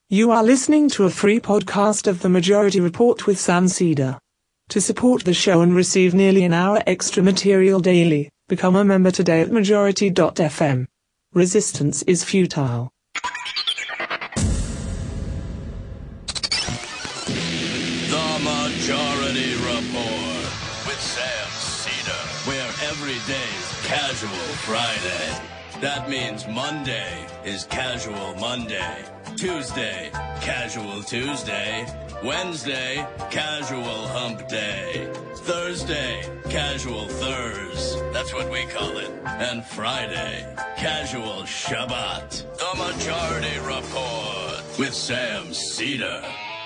You are listening to a free podcast of The Majority Report with Sam Cedar. To support the show and receive nearly an hour extra material daily, become a member today at majority.fm. Resistance is futile. The Majority Report with Sam Cedar, where every day's Casual Friday. That means Monday is Casual Monday, Tuesday, Casual Tuesday, Wednesday, Casual Hump Day, Thursday, Casual Thurs, that's what we call it, and Friday, Casual Shabbat. The Majority Report with Sam Cedar.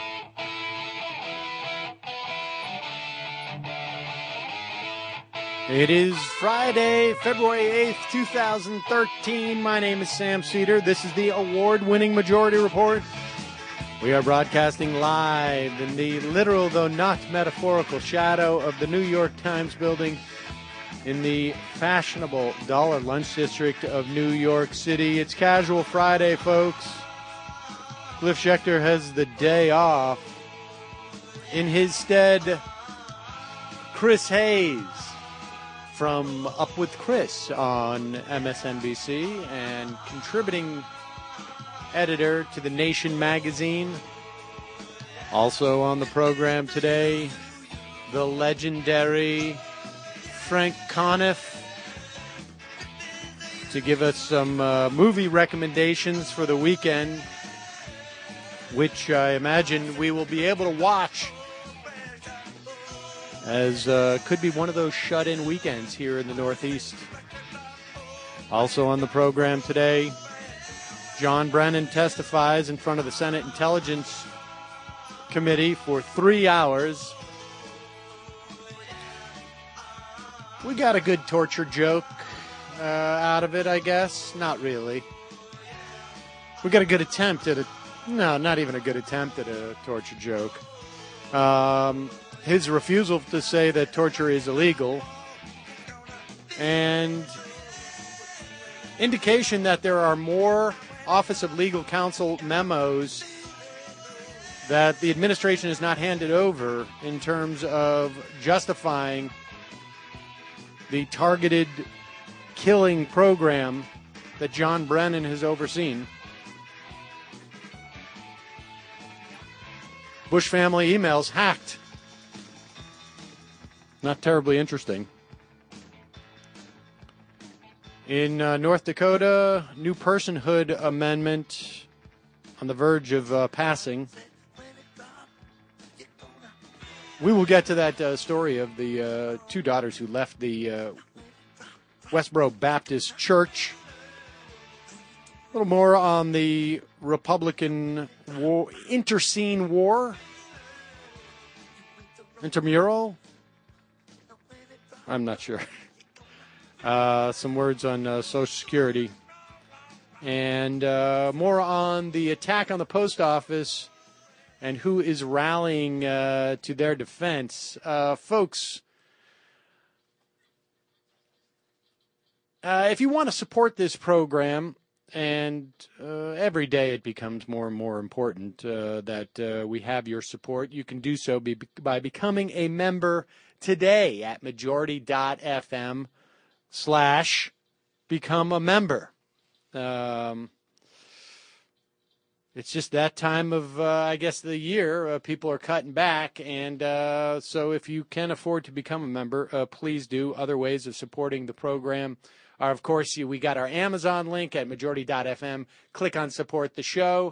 It is Friday, February 8th, 2013. My name is Sam Cedar. This is the award-winning Majority Report. We are broadcasting live in the literal, though not metaphorical, shadow of the New York Times building in the fashionable Dollar Lunch District of New York City. It's Casual Friday, folks. Cliff Schecter has the day off. In his stead, Chris Hayes from Up with Chris on MSNBC and contributing editor to The Nation magazine. Also on the program today, the legendary Frank Conniff to give us some movie recommendations for the weekend, which I imagine we will be able to watch, as could be one of those shut-in weekends here in the Northeast. Also on the program today, John Brennan testifies in front of the Senate Intelligence Committee for 3 hours. We got a good torture joke out of it, I guess. Not really. We got a good attempt at not even a good attempt at a torture joke. His refusal to say that torture is illegal, and indication that there are more Office of Legal Counsel memos that the administration has not handed over in terms of justifying the targeted killing program that John Brennan has overseen. Bush family emails hacked. Not terribly interesting. In North Dakota, new personhood amendment on the verge of passing. We will get to that story of the two daughters who left the Westboro Baptist Church. A little more on the Republican war, interscene war. Intramural? I'm not sure. Some words on Social Security. And more on the attack on the post office and who is rallying to their defense. Folks, if you want to support this program, and every day it becomes more and more important that we have your support, you can do so by becoming a member today at majority.fm/become a member. It's just that time of, I guess, the year. People are cutting back. And so if you can afford to become a member, please do. Other ways of supporting the program are, of course, we got our Amazon link at majority.fm. Click on support the show.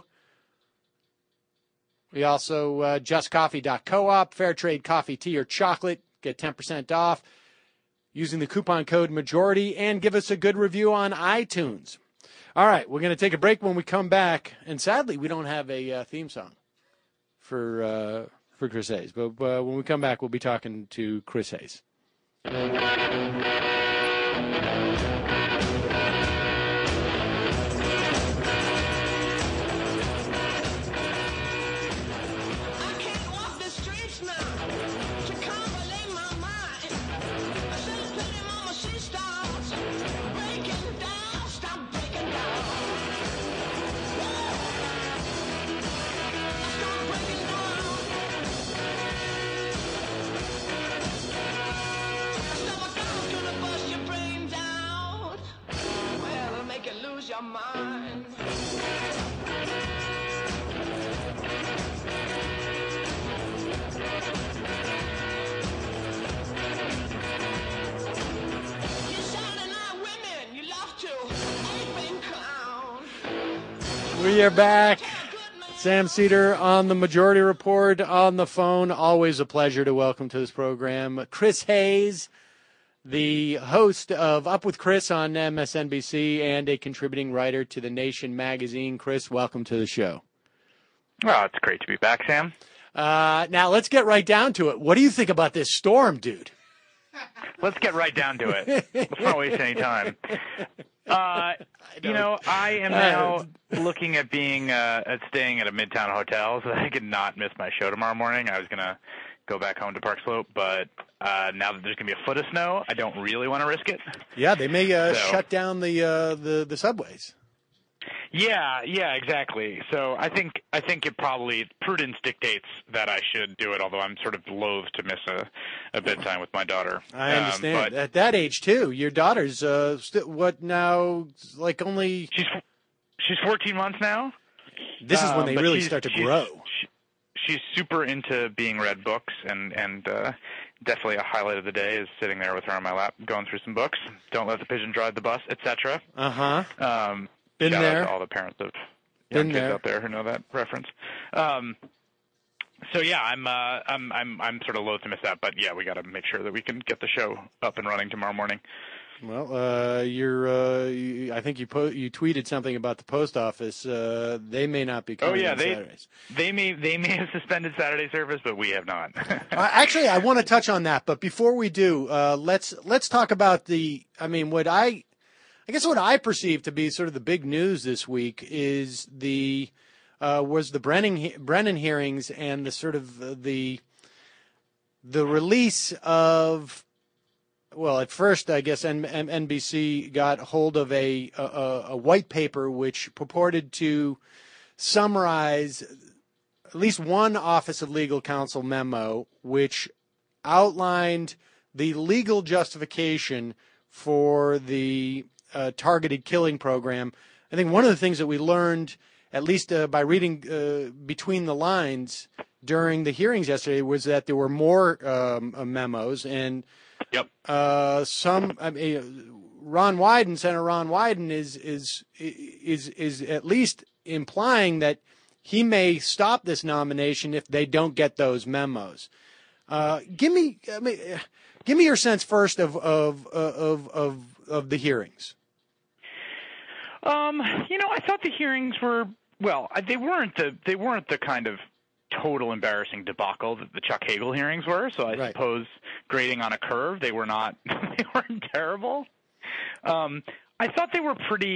We also, justcoffee.coop, fair trade coffee, tea, or chocolate. Get 10% off using the coupon code MAJORITY and give us a good review on iTunes. All right, we're going to take a break. When we come back, and sadly, we don't have a theme song for Chris Hayes. But when we come back, we'll be talking to Chris Hayes. your mind. We are back. Sam Seder on the Majority Report on the phone. Always a pleasure to welcome to this program Chris Hayes, the host of Up with Chris on MSNBC and a contributing writer to The Nation magazine. Chris, welcome to the show. Well, it's great to be back, Sam. Now, let's get right down to it. What do you think about this storm, dude? Let's get right down to it. Let's not waste any time. I am now looking at at staying at a Midtown hotel so that I could not miss my show tomorrow morning. I was going to go back home to Park Slope, but now that there's going to be a foot of snow, I don't really want to risk it. Yeah, they may shut down the subways. Yeah, exactly. So I think prudence dictates that I should do it, although I'm sort of loath to miss a bedtime with my daughter. I understand. At that age, too. Your daughter's, what now, like only... She's 14 months now. This is when they really start to grow. She's super into being read books, and definitely a highlight of the day is sitting there with her on my lap going through some books. Don't let the pigeon drive the bus, etc. Uh-huh. Been shout there. out to all the parents of young kids out there who know that reference. So yeah, I'm sort of loath to miss that, but yeah, we got to make sure that we can get the show up and running tomorrow morning. Well, I think you tweeted something about the post office. They may not be coming on Saturdays. They may have suspended Saturday service, but we have not. Actually, I want to touch on that, but before we do, let's talk about what I perceive to be sort of the big news this week is was the Brennan hearings and the sort of the release of. Well, at first, I guess NBC got hold of a white paper which purported to summarize at least one Office of Legal Counsel memo, which outlined the legal justification for the targeted killing program. I think one of the things that we learned, at least by reading between the lines during the hearings yesterday, was that there were more memos and. Yep. Senator Ron Wyden is at least implying that he may stop this nomination if they don't get those memos. Give me your sense first of the hearings. I thought the hearings were they weren't the kind of total embarrassing debacle that the Chuck Hagel hearings were. So I suppose grading on a curve, they weren't terrible. I thought they were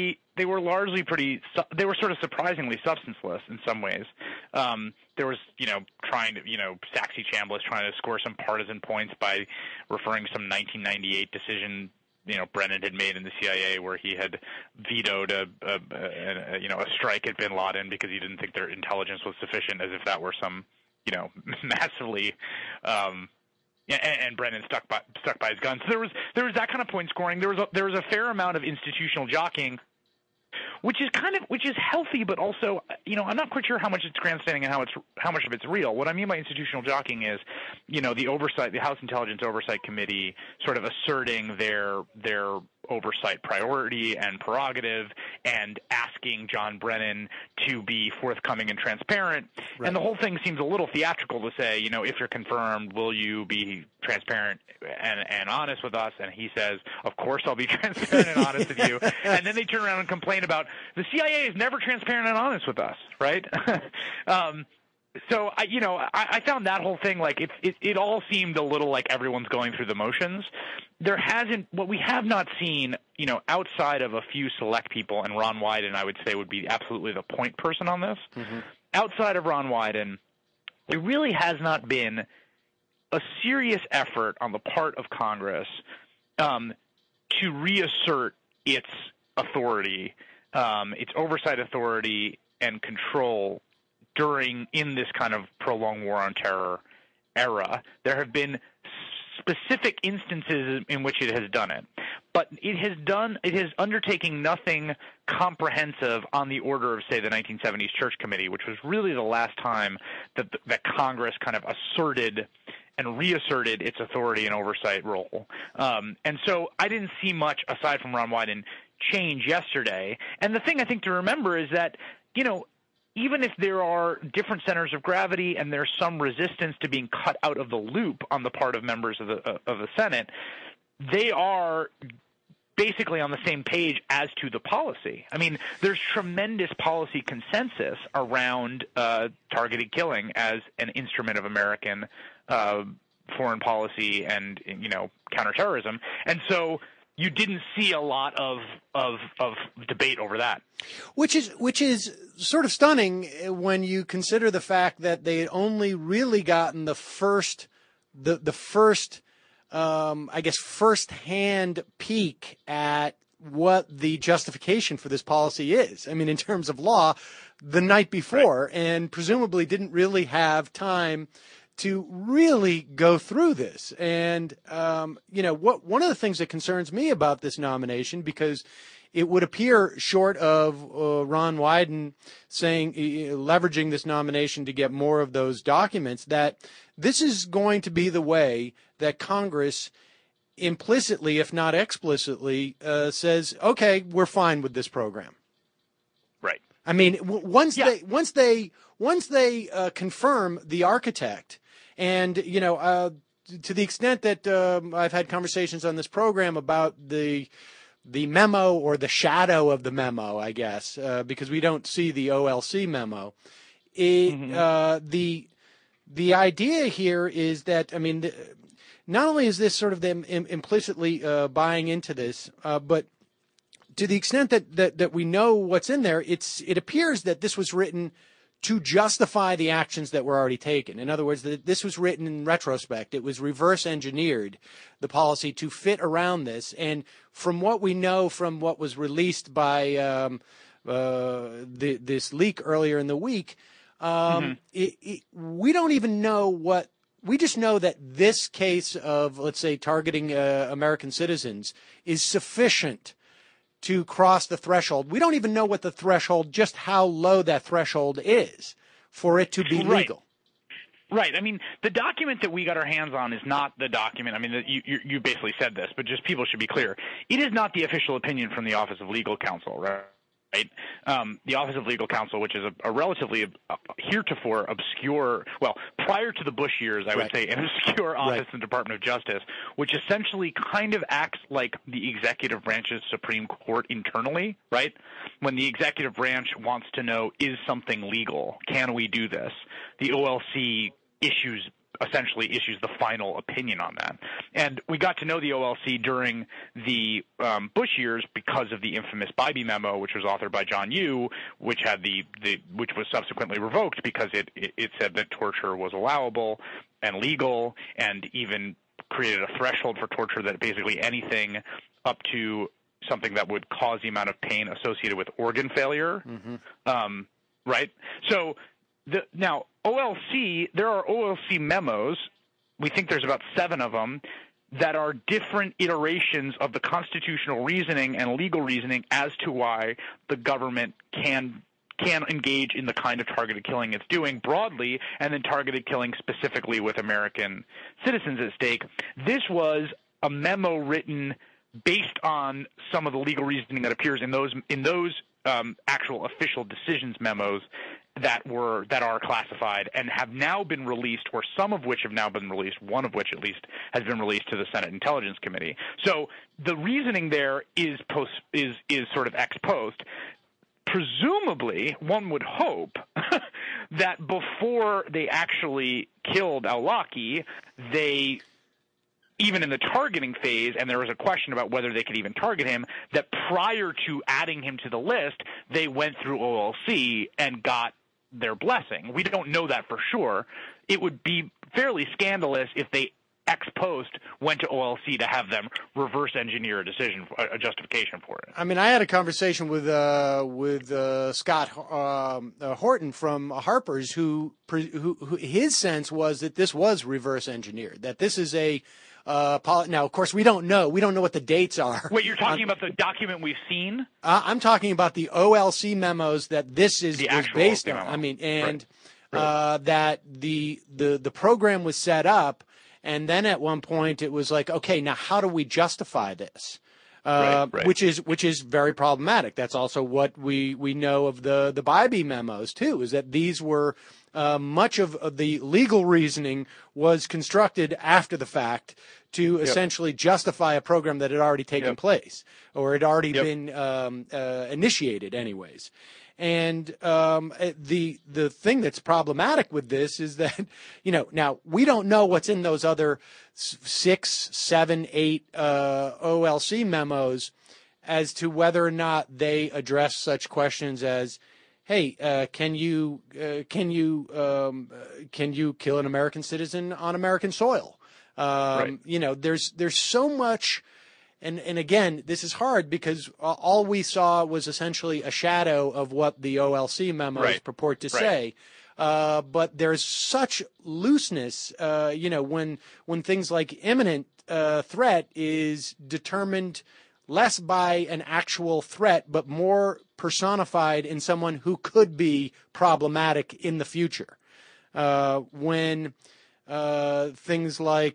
sort of surprisingly substanceless in some ways. There was, Saxy Chambliss trying to score some partisan points by referring to some 1998 decision Brennan had made in the CIA where he had vetoed a strike at bin Laden because he didn't think their intelligence was sufficient, as if that were some, massively, and Brennan stuck by his guns. So there was that kind of point scoring. There was a fair amount of institutional jockeying, which is healthy, but also, I'm not quite sure how much it's grandstanding and how much of it's real. What I mean by institutional jockeying is, the House Intelligence Oversight Committee sort of asserting their oversight priority and prerogative and asking John Brennan to be forthcoming and transparent. Right. And the whole thing seems a little theatrical to say, if you're confirmed, will you be transparent and honest with us? And he says, of course I'll be transparent and honest with you. And then they turn around and complain about the CIA is never transparent and honest with us, right? So I found that whole thing like it all seemed a little like everyone's going through the motions. What we have not seen, outside of a few select people, and Ron Wyden, I would say, would be absolutely the point person on this. Mm-hmm. Outside of Ron Wyden, there really has not been a serious effort on the part of Congress to reassert its authority, its oversight authority and control in this kind of prolonged war on terror era. There have been specific instances in which it has done it, but it has undertaken nothing comprehensive on the order of, say, the 1970s Church Committee, which was really the last time that Congress kind of asserted and reasserted its authority and oversight role. And so I didn't see much, aside from Ron Wyden, change yesterday. And the thing I think to remember is that, even if there are different centers of gravity and there's some resistance to being cut out of the loop on the part of members of the Senate, they are basically on the same page as to the policy. I mean, there's tremendous policy consensus around targeted killing as an instrument of American foreign policy and, counterterrorism. And so you didn't see a lot of debate over that. Which is sort of stunning when you consider the fact that they had only really gotten the first first-hand peek at what the justification for this policy is. I mean, in terms of law, the night before, right, and presumably didn't really have time to really go through this. And, one of the things that concerns me about this nomination, because it would appear, short of Ron Wyden saying, leveraging this nomination to get more of those documents, that this is going to be the way that Congress implicitly, if not explicitly, says, okay, we're fine with this program. Right. I mean, once they confirm the architect, and, to the extent that I've had conversations on this program about the memo or the shadow of the memo, I guess, because we don't see the OLC memo. The idea here is that, I mean, not only is this sort of them implicitly buying into this, but to the extent that we know what's in there, it appears that this was written to justify the actions that were already taken. In other words, this was written in retrospect. It was reverse engineered, the policy, to fit around this. And from what we know from what was released by this leak earlier in the week, we don't even know what. We just know that this case of, let's say, targeting American citizens is sufficient to cross the threshold. We don't even know what the threshold, just how low that threshold is for it to be legal. Right. I mean, the document that we got our hands on is not the document. I mean, you basically said this, but just people should be clear. It is not the official opinion from the Office of Legal Counsel, right? The Office of Legal Counsel, which is a relatively heretofore obscure, well, prior to the Bush years, I would say, an obscure office in the Department of Justice, which essentially kind of acts like the executive branch's Supreme Court internally, right? When the executive branch wants to know, is something legal? Can we do this? The OLC essentially issues the final opinion on that. And we got to know the OLC during the Bush years because of the infamous Bybee memo, which was authored by John Yoo, which had which was subsequently revoked because it said that torture was allowable and legal, and even created a threshold for torture that basically anything up to something that would cause the amount of pain associated with organ failure. Right? So now, OLC, there are OLC memos, we think there's about 7 of them, that are different iterations of the constitutional reasoning and legal reasoning as to why the government can engage in the kind of targeted killing it's doing broadly, and then targeted killing specifically with American citizens at stake. This was a memo written based on some of the legal reasoning that appears in those actual official decisions memos that are classified and have now been released, or some of which have now been released, one of which at least has been released to the Senate Intelligence Committee. So the reasoning there is sort of ex post. Presumably, one would hope that before they actually killed al-Awlaki, they, even in the targeting phase, and there was a question about whether they could even target him, that prior to adding him to the list, they went through OLC and got their blessing. We don't know that for sure. It would be fairly scandalous if they ex post went to OLC to have them reverse engineer a decision, a justification for it. I mean, I had a conversation with Scott Horton from Harper's, who his sense was that this was reverse engineered, that this is a Now, of course, we don't know. We don't know what the dates are. Wait, you're talking about the document we've seen? I'm talking about the OLC memos that this is based on. Memo. I mean, and right. that the program was set up, and then at one point it was like, okay, now how do we justify this? Right. Which is very problematic. That's also what we know of the Bybee memos too, is that these were much of the legal reasoning was constructed after the fact to essentially justify a program that had already taken place or had already been initiated anyways. And the thing that's problematic with this is that, now we don't know what's in those other 6, 7, 8 OLC memos as to whether or not they address such questions as, hey, can you kill an American citizen on American soil? There's so much. And again, this is hard because all we saw was essentially a shadow of what the OLC memos purport to say. But there's such looseness, when things like imminent threat is determined less by an actual threat, but more personified in someone who could be problematic in the future. When things like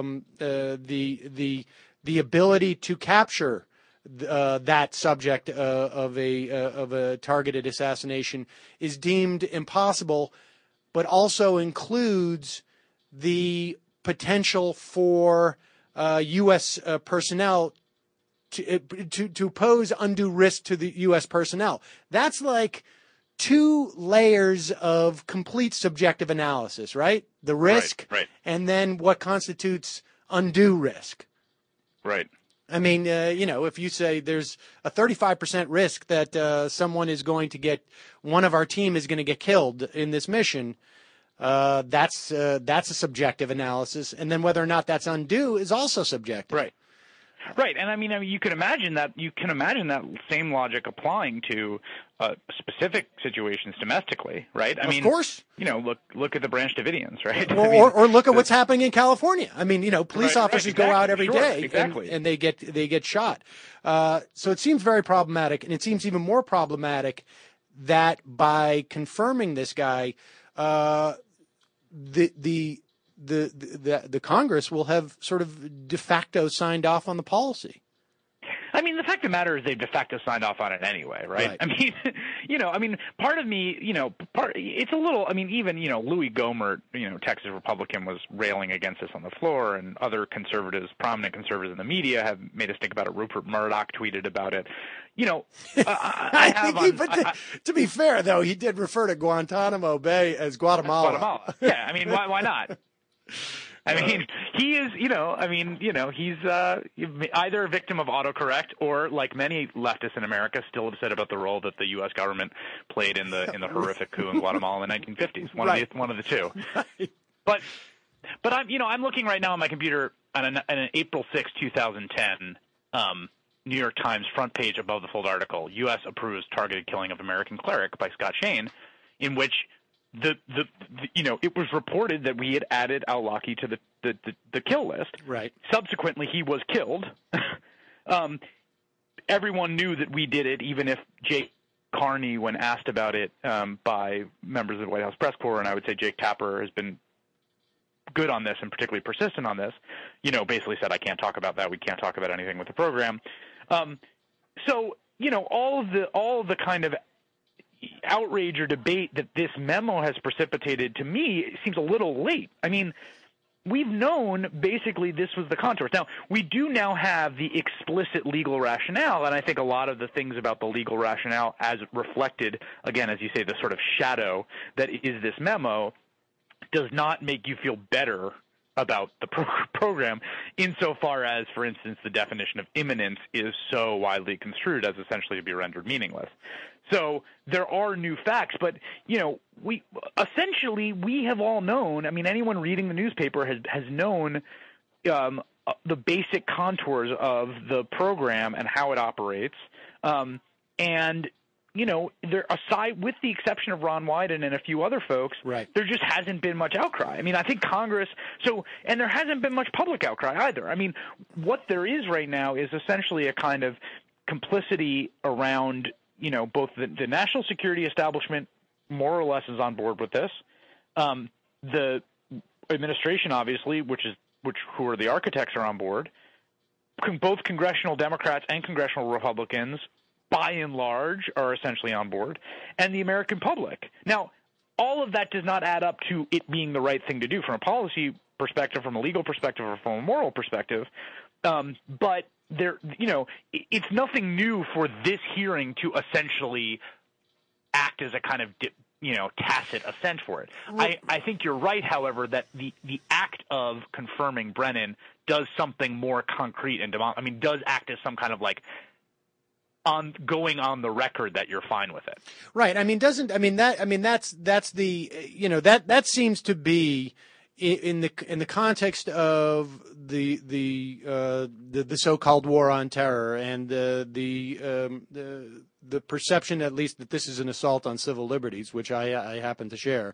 the ability to capture that subject of a targeted assassination is deemed impossible, but also includes the potential for U.S. personnel to pose undue risk to the U.S. personnel. That's like 2 layers of complete subjective analysis, right? The risk, and then what constitutes undue risk. Right. I mean, if you say there's a 35% risk that someone is going to one of our team is going to get killed in this mission, that's a subjective analysis. And then whether or not that's undue is also subjective. Right. Right, and I mean, you can imagine that same logic applying to specific situations domestically, right? Of course. Look at the Branch Davidians, right? Or look at what's happening in California. I mean, police officers go out every day and they get shot. So it seems very problematic, and it seems even more problematic that by confirming this guy, the Congress will have sort of de facto signed off on the policy. I mean, the fact of the matter is they've de facto signed off on it anyway, right? I mean, part of me, it's a little, I mean, even, Louis Gohmert, Texas Republican, was railing against this on the floor, and other conservatives, prominent conservatives in the media have made us think about it. Rupert Murdoch tweeted about it. To be fair, though, he did refer to Guantanamo Bay as Guatemala. Yeah, I mean, why not? I mean, he is, he's either a victim of autocorrect or, like many leftists in America, still upset about the role that the U.S. government played in the horrific coup in Guatemala in the 1950s. One of the two. Right. But I'm looking right now on my computer on an April 6, 2010 New York Times front page above the fold article, U.S. approves targeted killing of American cleric by Scott Shane, in which it was reported that we had added al-Awlaki to the kill list. Right. Subsequently, he was killed. Everyone knew that we did it, even if Jake Carney, when asked about it by members of the White House press corps, and I would say Jake Tapper has been good on this and particularly persistent on this, basically said, I can't talk about that. We can't talk about anything with the program. So, all of the kind of outrage or debate that this memo has precipitated, to me, seems a little late. I mean, we've known basically this was the contours. Now, we do now have the explicit legal rationale, and I think a lot of the things about the legal rationale as reflected, again, as you say, the sort of shadow that is this memo, does not make you feel better about the program insofar as, for instance, the definition of imminence is so widely construed as essentially to be rendered meaningless. So there are new facts, but, we have all known, I mean, anyone reading the newspaper has known the basic contours of the program and how it operates. And, there, aside with the exception of Ron Wyden and a few other folks, right, there just hasn't been much outcry. I mean, I think Congress and there hasn't been much public outcry either. I mean, what there is right now is essentially a kind of complicity around, both the national security establishment more or less is on board with this. The administration, obviously, who are the architects, are on board. Both congressional Democrats and congressional Republicans, by and large, are essentially on board, and the American public. Now, all of that does not add up to it being the right thing to do from a policy perspective, from a legal perspective, or from a moral perspective. But there, it's nothing new for this hearing to essentially act as a kind of tacit assent for it. I think you're right, however, that the act of confirming Brennan does something more concrete and does act as some kind of going on the record that you're fine with it. Right. That's that seems to be in the context of the so-called war on terror and the perception, at least, that this is an assault on civil liberties, which I happen to share.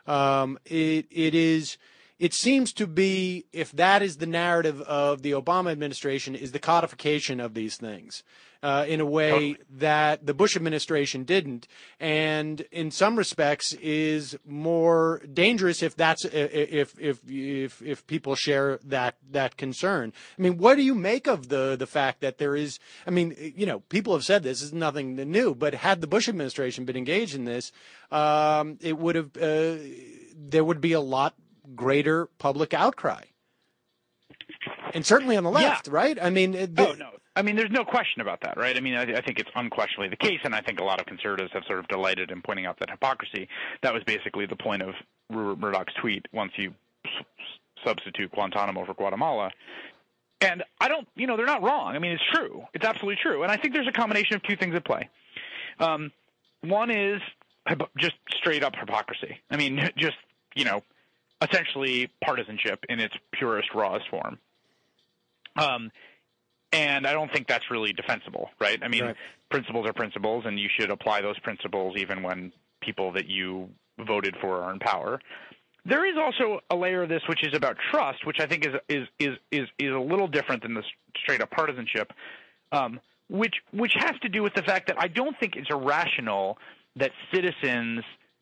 It seems to be, if that is the narrative of the Obama administration, is the codification of these things in a way that the Bush administration didn't, and in some respects is more dangerous if that's if people share that concern. I mean, what do you make of the fact that there is? I mean, people have said this is nothing new, but had the Bush administration been engaged in this, it would have there would be a lot greater public outcry, and certainly on the left, right? I mean, no. I mean, there's no question about that, right? I mean, I think it's unquestionably the case, and I think a lot of conservatives have sort of delighted in pointing out that hypocrisy. That was basically the point of Rupert Murdoch's tweet once you substitute Guantanamo for Guatemala. And they're not wrong. I mean, it's true. It's absolutely true. And I think there's a combination of two things at play. One is just straight up hypocrisy. I mean, just, essentially partisanship in its purest, rawest form. And I don't think that's really defensible, right? I mean, Principles are principles, and you should apply those principles even when people that you voted for are in power. There is also a layer of this which is about trust, which I think is a little different than the straight up partisanship, which has to do with the fact that I don't think it's irrational that citizens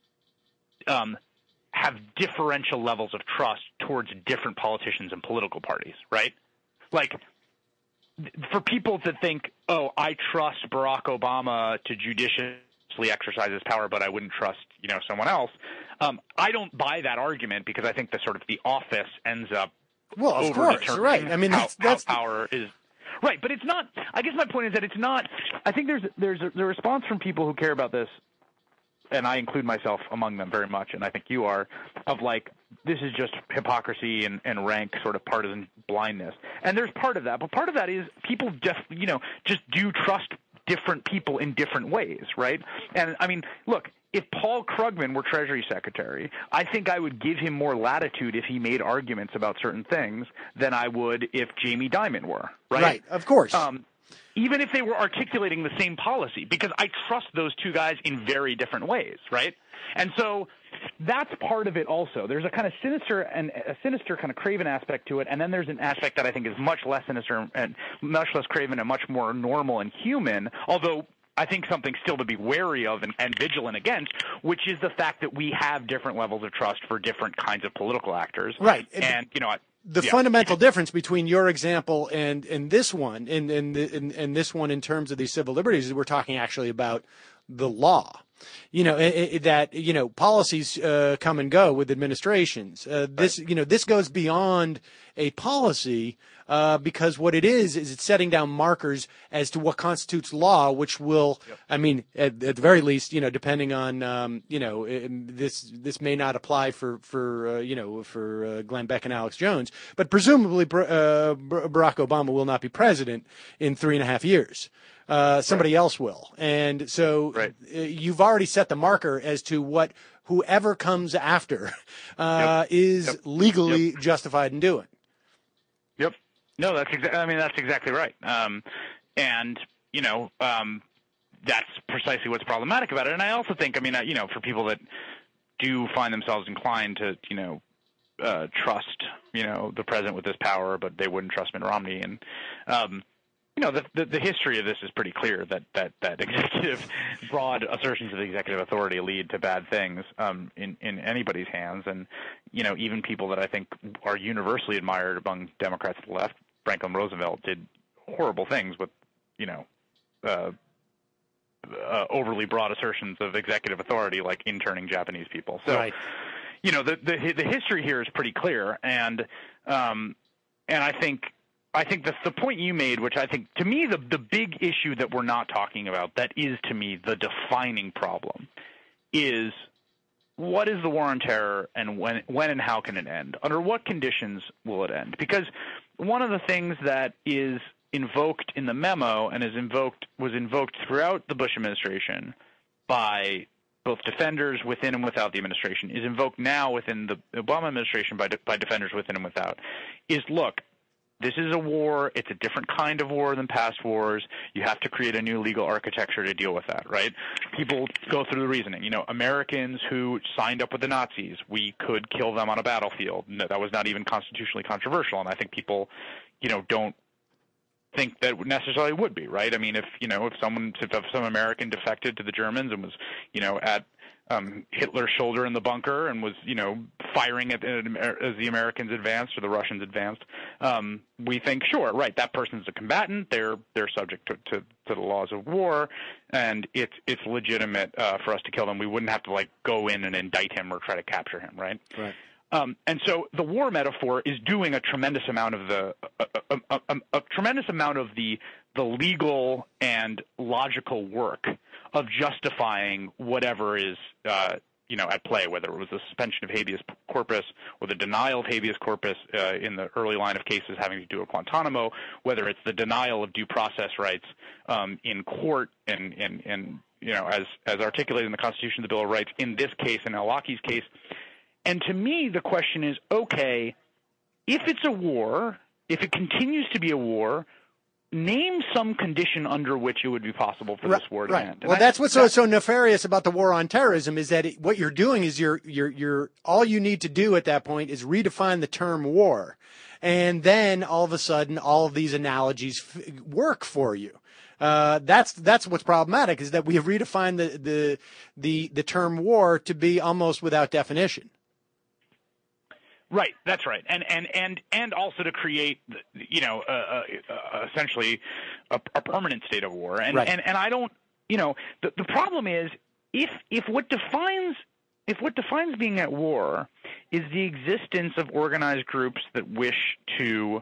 have differential levels of trust towards different politicians and political parties, right? Like, for people to think, I trust Barack Obama to judiciously exercise his power, but I wouldn't trust, someone else. I don't buy that argument because I think the office ends up of course, right. I mean, that's how power is. Right, but it's not. I guess my point is that it's not. I think there's a response from people who care about this, and I include myself among them very much, and I think you are, of this is just hypocrisy and rank sort of partisan blindness. And there's part of that, but part of that is people just do trust different people in different ways, right? And I mean, look, if Paul Krugman were Treasury Secretary, I think I would give him more latitude if he made arguments about certain things than I would if Jamie Dimon were, right? Right, of course. Even if they were articulating the same policy, because I trust those two guys in very different ways, right? And so that's part of it also. There's a kind of sinister kind of craven aspect to it, and then there's an aspect that I think is much less sinister and much less craven and much more normal and human, although I think something still to be wary of and vigilant against, which is the fact that we have different levels of trust for different kinds of political actors. Right. And, the fundamental difference between your example and this one, and this one in terms of these civil liberties, is we're talking actually about the law. Policies come and go with administrations. This goes beyond a policy because what it is it's setting down markers as to what constitutes law, which will, I mean, at the very least, depending on, this may not apply for Glenn Beck and Alex Jones, but presumably Barack Obama will not be president in 3.5 years. Somebody else will. And so you've already set the marker as to what whoever comes after is legally justified in doing. Yep. No, that's exactly right. that's precisely what's problematic about it. And I also think, I mean, for people that do find themselves inclined to, trust, the president with this power, but they wouldn't trust Mitt Romney. And, the history of this is pretty clear that executive, broad assertions of executive authority lead to bad things in anybody's hands. And, even people that I think are universally admired among Democrats to the left, Franklin Roosevelt did horrible things with, overly broad assertions of executive authority, like interning Japanese people. So, right. The history here is pretty clear, and I think the point you made, which I think to me the big issue that we're not talking about, that is to me the defining problem, is what is the war on terror, and when and how can it end? Under what conditions will it end? Because one of the things that is invoked in the memo and was invoked throughout the Bush administration by both defenders within and without the administration, is invoked now within the Obama administration by defenders within and without, is, look, this is a war. It's a different kind of war than past wars. You have to create a new legal architecture to deal with that, right? People go through the reasoning. Americans who signed up with the Nazis, we could kill them on a battlefield. No, that was not even constitutionally controversial, and I think people, don't think that necessarily would be, right? I mean, if some American defected to the Germans and was, at Hitler's shoulder in the bunker and was, firing as the Americans advanced or the Russians advanced, we think, sure, right, that person's a combatant. They're subject to the laws of war, and it's legitimate for us to kill them. We wouldn't have to go in and indict him or try to capture him, right? Right. And so the war metaphor is doing a tremendous amount of the legal and logical work of justifying whatever is at play, whether it was the suspension of habeas corpus or the denial of habeas corpus in the early line of cases having to do with Guantanamo, whether it's the denial of due process rights in court and as articulated in the Constitution, the Bill of Rights, in this case, in al-Awlaki's case. And to me, the question is, okay, if it's a war, if it continues to be a war, name some condition under which it would be possible for this war to end. And well, that's what's so nefarious about the war on terrorism, is that what you're doing is you're all you need to do at that point is redefine the term war, and then all of a sudden all of these analogies work for you. That's what's problematic, is that we have redefined the term war to be almost without definition. Right, that's right, and also to create, essentially a permanent state of war, and right. and I don't, the problem is if what defines being at war is the existence of organized groups that wish to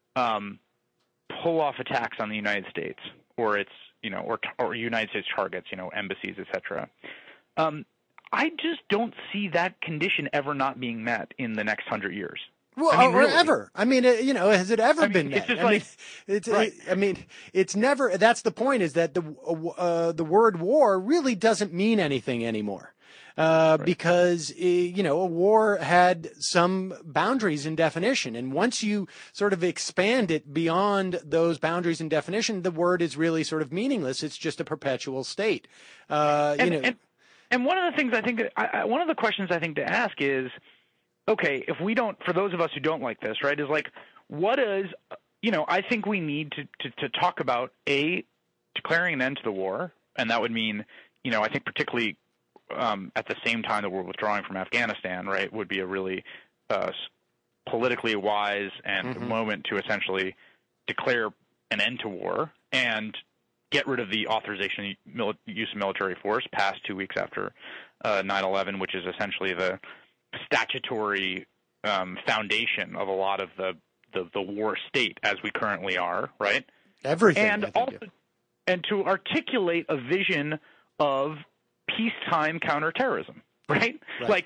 pull off attacks on the United States or its, or United States targets, embassies, etc. I just don't see that condition ever not being met in the next 100 years. Well, really. Ever. I mean, has it ever been met? It's just it's never. That's the point, is that the word war really doesn't mean anything anymore. Because, a war had some boundaries and definition. And once you sort of expand it beyond those boundaries and definition, the word is really sort of meaningless. It's just a perpetual state. And one of the things I think, one of the questions I think to ask is, okay, if we don't, for those of us who don't like this, right, is what is, I think we need to talk about, declaring an end to the war, and that would mean, I think particularly at the same time that we're withdrawing from Afghanistan, right, would be a really politically wise and moment to essentially declare an end to war and get rid of the authorization use of military force passed 2 weeks after 9/11, which is essentially the statutory foundation of a lot of the war state as we currently are, right? Everything. And to articulate a vision of peacetime counterterrorism, right?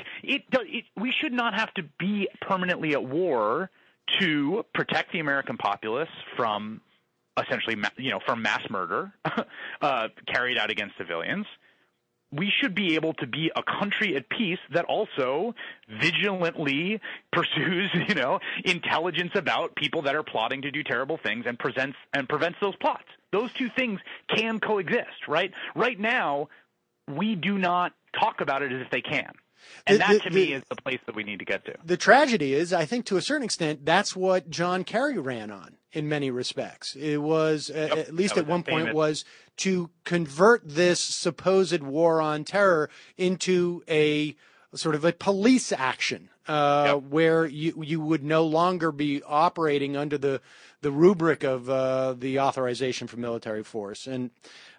We should not have to be permanently at war to protect the American populace from essentially, from mass murder carried out against civilians. we should be able to be a country at peace that also vigilantly pursues, intelligence about people that are plotting to do terrible things and prevents those plots. Those two things can coexist, right? Right now, we do not talk about it as if they can. And that, to me, is the place that we need to get to. The tragedy is, I think, to a certain extent, that's what John Kerry ran on in many respects. It was, at least at one point, was to convert this supposed war on terror into a sort of a police action, where you would no longer be operating under the rubric of the authorization for military force. And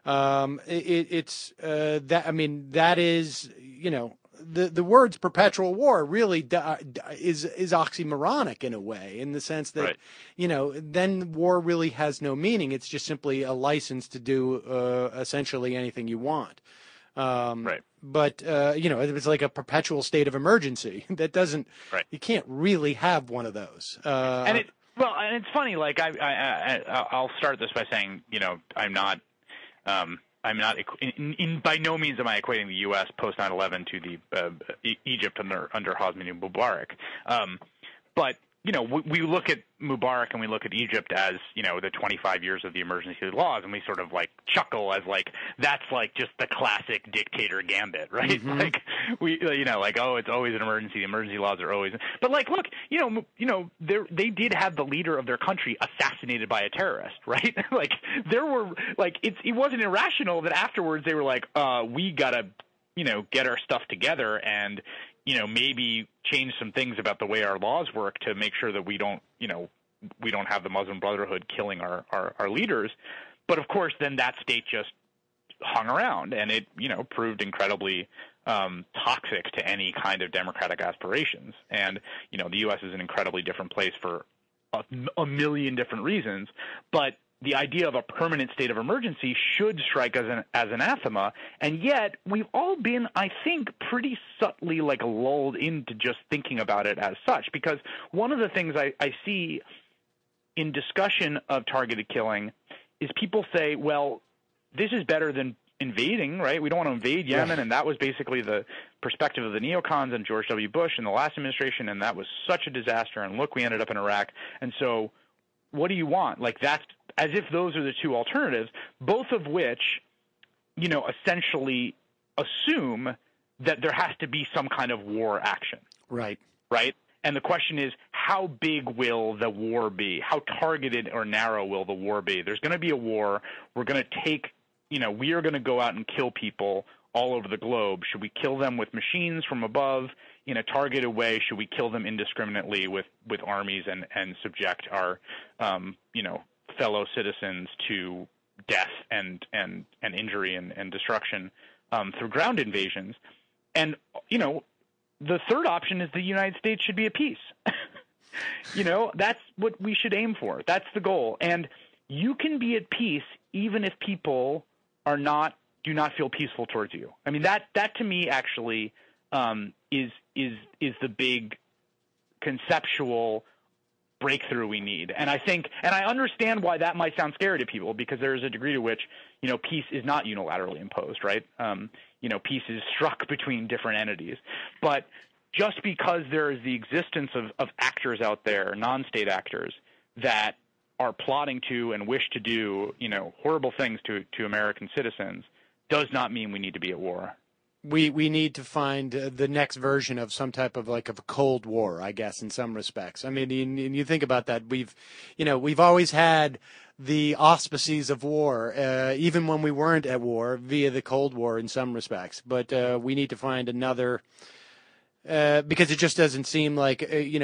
that is, the words perpetual war really is oxymoronic in a way, in the sense that, then war really has no meaning. It's just simply a license to do essentially anything you want. But, it's like a perpetual state of emergency that doesn't, you can't really have one of those. And it's funny, like I'll start this by saying, I'm not by no means am I equating the U.S. post 9/11 to the Egypt under Hosni Mubarak. But we look at Mubarak and we look at Egypt as the 25 years of the emergency laws, and we sort of like chuckle as like that's like just the classic dictator gambit, right? Mm-hmm. Like it's always an emergency. The emergency laws are always. But like, look, they did have the leader of their country assassinated by a terrorist, right? Like there were like it wasn't irrational that afterwards they were like, we gotta get our stuff together and maybe change some things about the way our laws work to make sure that we don't have the Muslim Brotherhood killing our leaders. But of course, then that state just hung around, and it proved incredibly toxic to any kind of democratic aspirations. And the U.S. is an incredibly different place for a million different reasons, but the idea of a permanent state of emergency should strike as anathema, and yet we've all been, I think, pretty subtly like lulled into just thinking about it as such. Because one of the things I see in discussion of targeted killing is people say, well, this is better than invading, right? We don't want to invade Yemen, and that was basically the perspective of the neocons and George W. Bush in the last administration, and that was such a disaster, and look, we ended up in Iraq. And so what do you want? Like that's as if those are the two alternatives, both of which, essentially assume that there has to be some kind of war action. Right. Right? And the question is, how big will the war be? How targeted or narrow will the war be? There's going to be a war. We're going to take, we are going to go out and kill people all over the globe. Should we kill them with machines from above in a targeted way? Should we kill them indiscriminately with armies and subject our, fellow citizens to death and injury and destruction through ground invasions? And, the third option is the United States should be at peace. That's what we should aim for. That's the goal. And you can be at peace even if people do not feel peaceful towards you. I mean, that to me actually is the big conceptual breakthrough we need. And I understand why that might sound scary to people, because there is a degree to which, peace is not unilaterally imposed, right? Peace is struck between different entities. But just because there is the existence of actors out there, non-state actors, that are plotting to and wish to do, horrible things to American citizens, does not mean we need to be at war. We need to find the next version of some type of a Cold War, I guess, in some respects. I mean, you think about that. We've always had the auspices of war, even when we weren't at war, via the Cold War in some respects. But we need to find another, because it just doesn't seem like,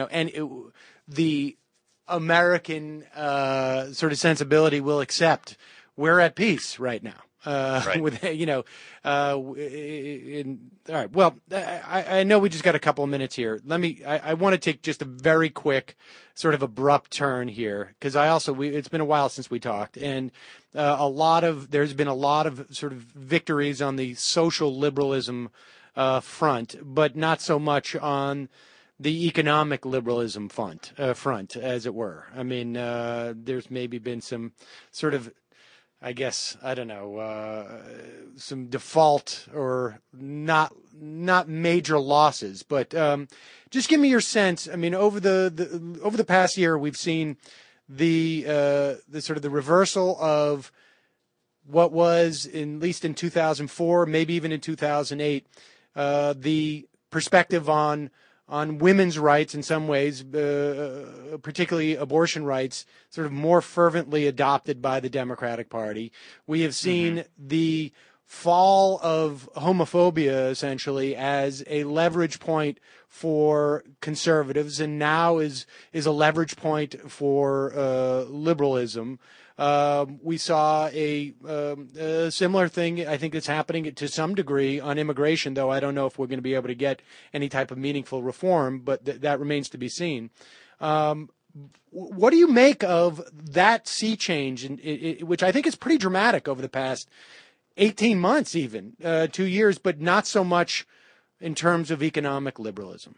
the American sort of sensibility will accept we're at peace right now. Right. All right. Well, I know we just got a couple of minutes here. I want to take just a very quick sort of abrupt turn here, because it's been a while since we talked, and there's been a lot of sort of victories on the social liberalism front, but not so much on the economic liberalism front, as it were. I mean, there's maybe been some sort of I guess, I don't know, some default or not major losses, but just give me your sense. I mean, over the past year, we've seen the sort of the reversal of what was, at least in 2004, maybe even in 2008, the perspective on women's rights in some ways, particularly abortion rights, sort of more fervently adopted by the Democratic Party. We have seen the fall of homophobia essentially as a leverage point for conservatives, and now is a leverage point for liberalism. We saw a similar thing, I think, that's happening to some degree on immigration, though I don't know if we're going to be able to get any type of meaningful reform, but that remains to be seen. What do you make of that sea change, which I think is pretty dramatic over the past 18 months, even 2 years, but not so much in terms of economic liberalism?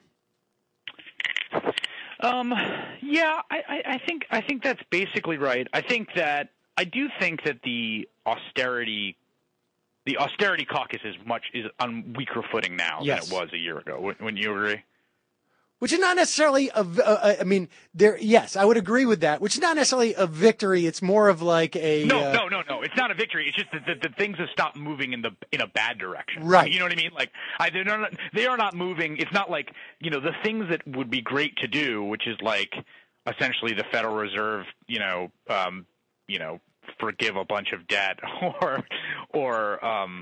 Yeah, I think that's basically right. I do think that the austerity caucus is on weaker footing now than it was a year ago. Wouldn't you agree? Which is not necessarily yes, I would agree with that. Which is not necessarily a victory. It's more of like a no. It's not a victory. It's just that the things have stopped moving in a bad direction. Right. You know what I mean? Like they are not moving. It's not like the things that would be great to do, which is like essentially the Federal Reserve, forgive a bunch of debt or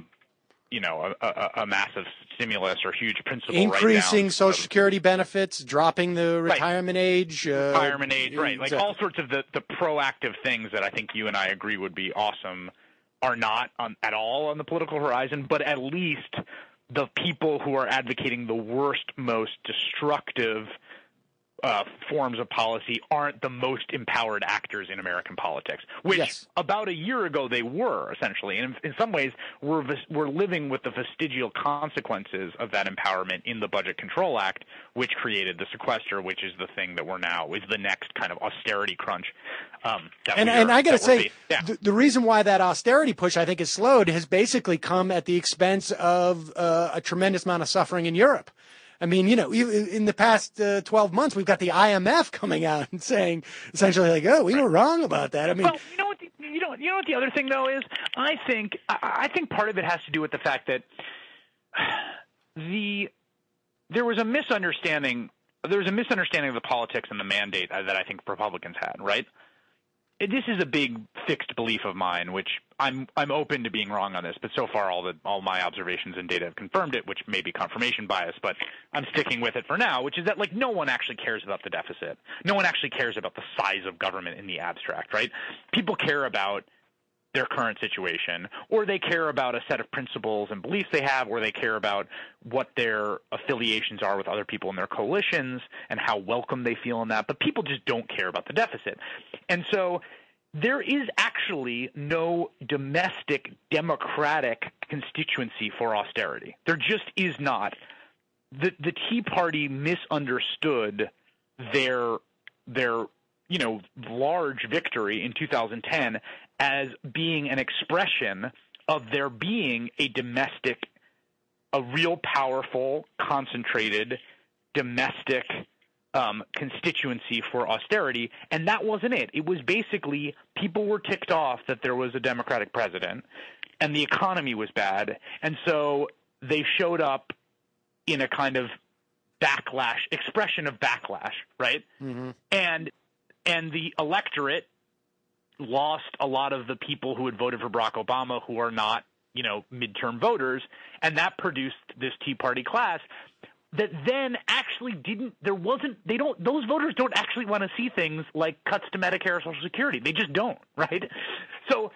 a massive stimulus or huge principal increasing Social Security benefits, dropping the retirement age. Right. Like all sorts of the proactive things that I think you and I agree would be awesome are not at all on the political horizon, but at least the people who are advocating the worst, most destructive forms of policy aren't the most empowered actors in American politics, which about a year ago they were, essentially. And in some ways, we're living with the vestigial consequences of that empowerment in the Budget Control Act, which created the sequester, which is the thing that is the next kind of austerity crunch. And I got to say, the reason why that austerity push, I think, has slowed has basically come at the expense of a tremendous amount of suffering in Europe. I mean, in the past 12 months, we've got the IMF coming out and saying essentially like, "Oh, we were wrong about that." I mean, well, you know what the other thing though is? I think part of it has to do with the fact that there was a misunderstanding. There was a misunderstanding of the politics and the mandate that I think Republicans had, right? This is a big fixed belief of mine, which I'm open to being wrong on this, but so far all my observations and data have confirmed it, which may be confirmation bias, but I'm sticking with it for now, which is that like no one actually cares about the deficit. No one actually cares about the size of government in the abstract, right? People care about their current situation, or they care about a set of principles and beliefs they have, or they care about what their affiliations are with other people in their coalitions and how welcome they feel in that. But people just don't care about the deficit. And so there is actually no domestic democratic constituency for austerity. There just is not. The Tea Party misunderstood their large victory in 2010 as being an expression of there being a real powerful, concentrated domestic constituency for austerity, and that wasn't it. It was basically people were ticked off that there was a Democratic president and the economy was bad, and so they showed up in a kind of expression of backlash, right? Mm-hmm. And the electorate lost a lot of the people who had voted for Barack Obama who are not, midterm voters, and that produced this Tea Party class that then actually those voters don't actually want to see things like cuts to Medicare or Social Security. They just don't, right? So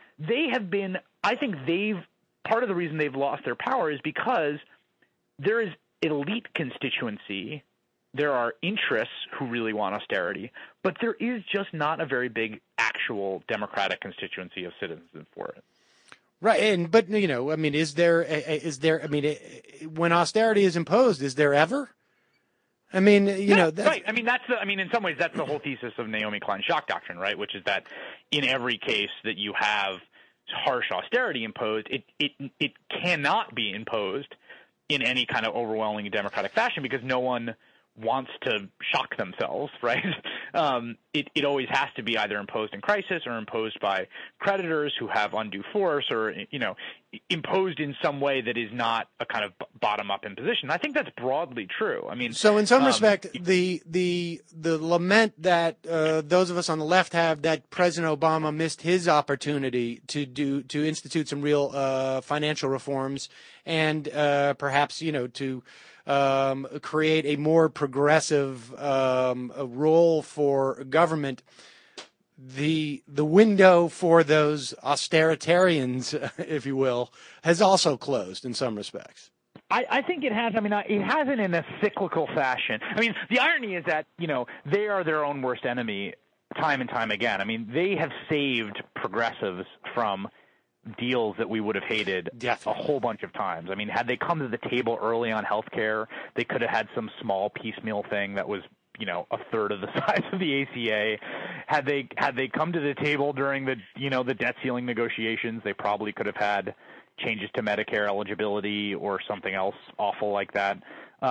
part of the reason they've lost their power is because there is elite constituency. There are interests who really want austerity, but there is just not a very big actual democratic constituency of citizens for it. Right, but is there? When austerity is imposed, is there ever? Right. In some ways, that's the whole thesis of Naomi Klein's shock doctrine, right? Which is that in every case that you have harsh austerity imposed, it cannot be imposed in any kind of overwhelming democratic fashion because no one wants to shock themselves, right? It always has to be either imposed in crisis or imposed by creditors who have undue force, or imposed in some way that is not a kind of bottom-up imposition. I think that's broadly true. I mean, so in some respect, the lament that those of us on the left have that President Obama missed his opportunity to institute some real financial reforms and perhaps to create a more progressive role for government. The window for those austeritarians, if you will, has also closed in some respects. I think it has. I mean, it hasn't in a cyclical fashion. I mean, the irony is that, they are their own worst enemy time and time again. I mean, they have saved progressives from deals that we would have hated a whole bunch of times. I mean, had they come to the table early on health care, they could have had some small piecemeal thing that was, a third of the size of the ACA. Had they come to the table during the, the debt ceiling negotiations, they probably could have had changes to Medicare eligibility or something else awful like that.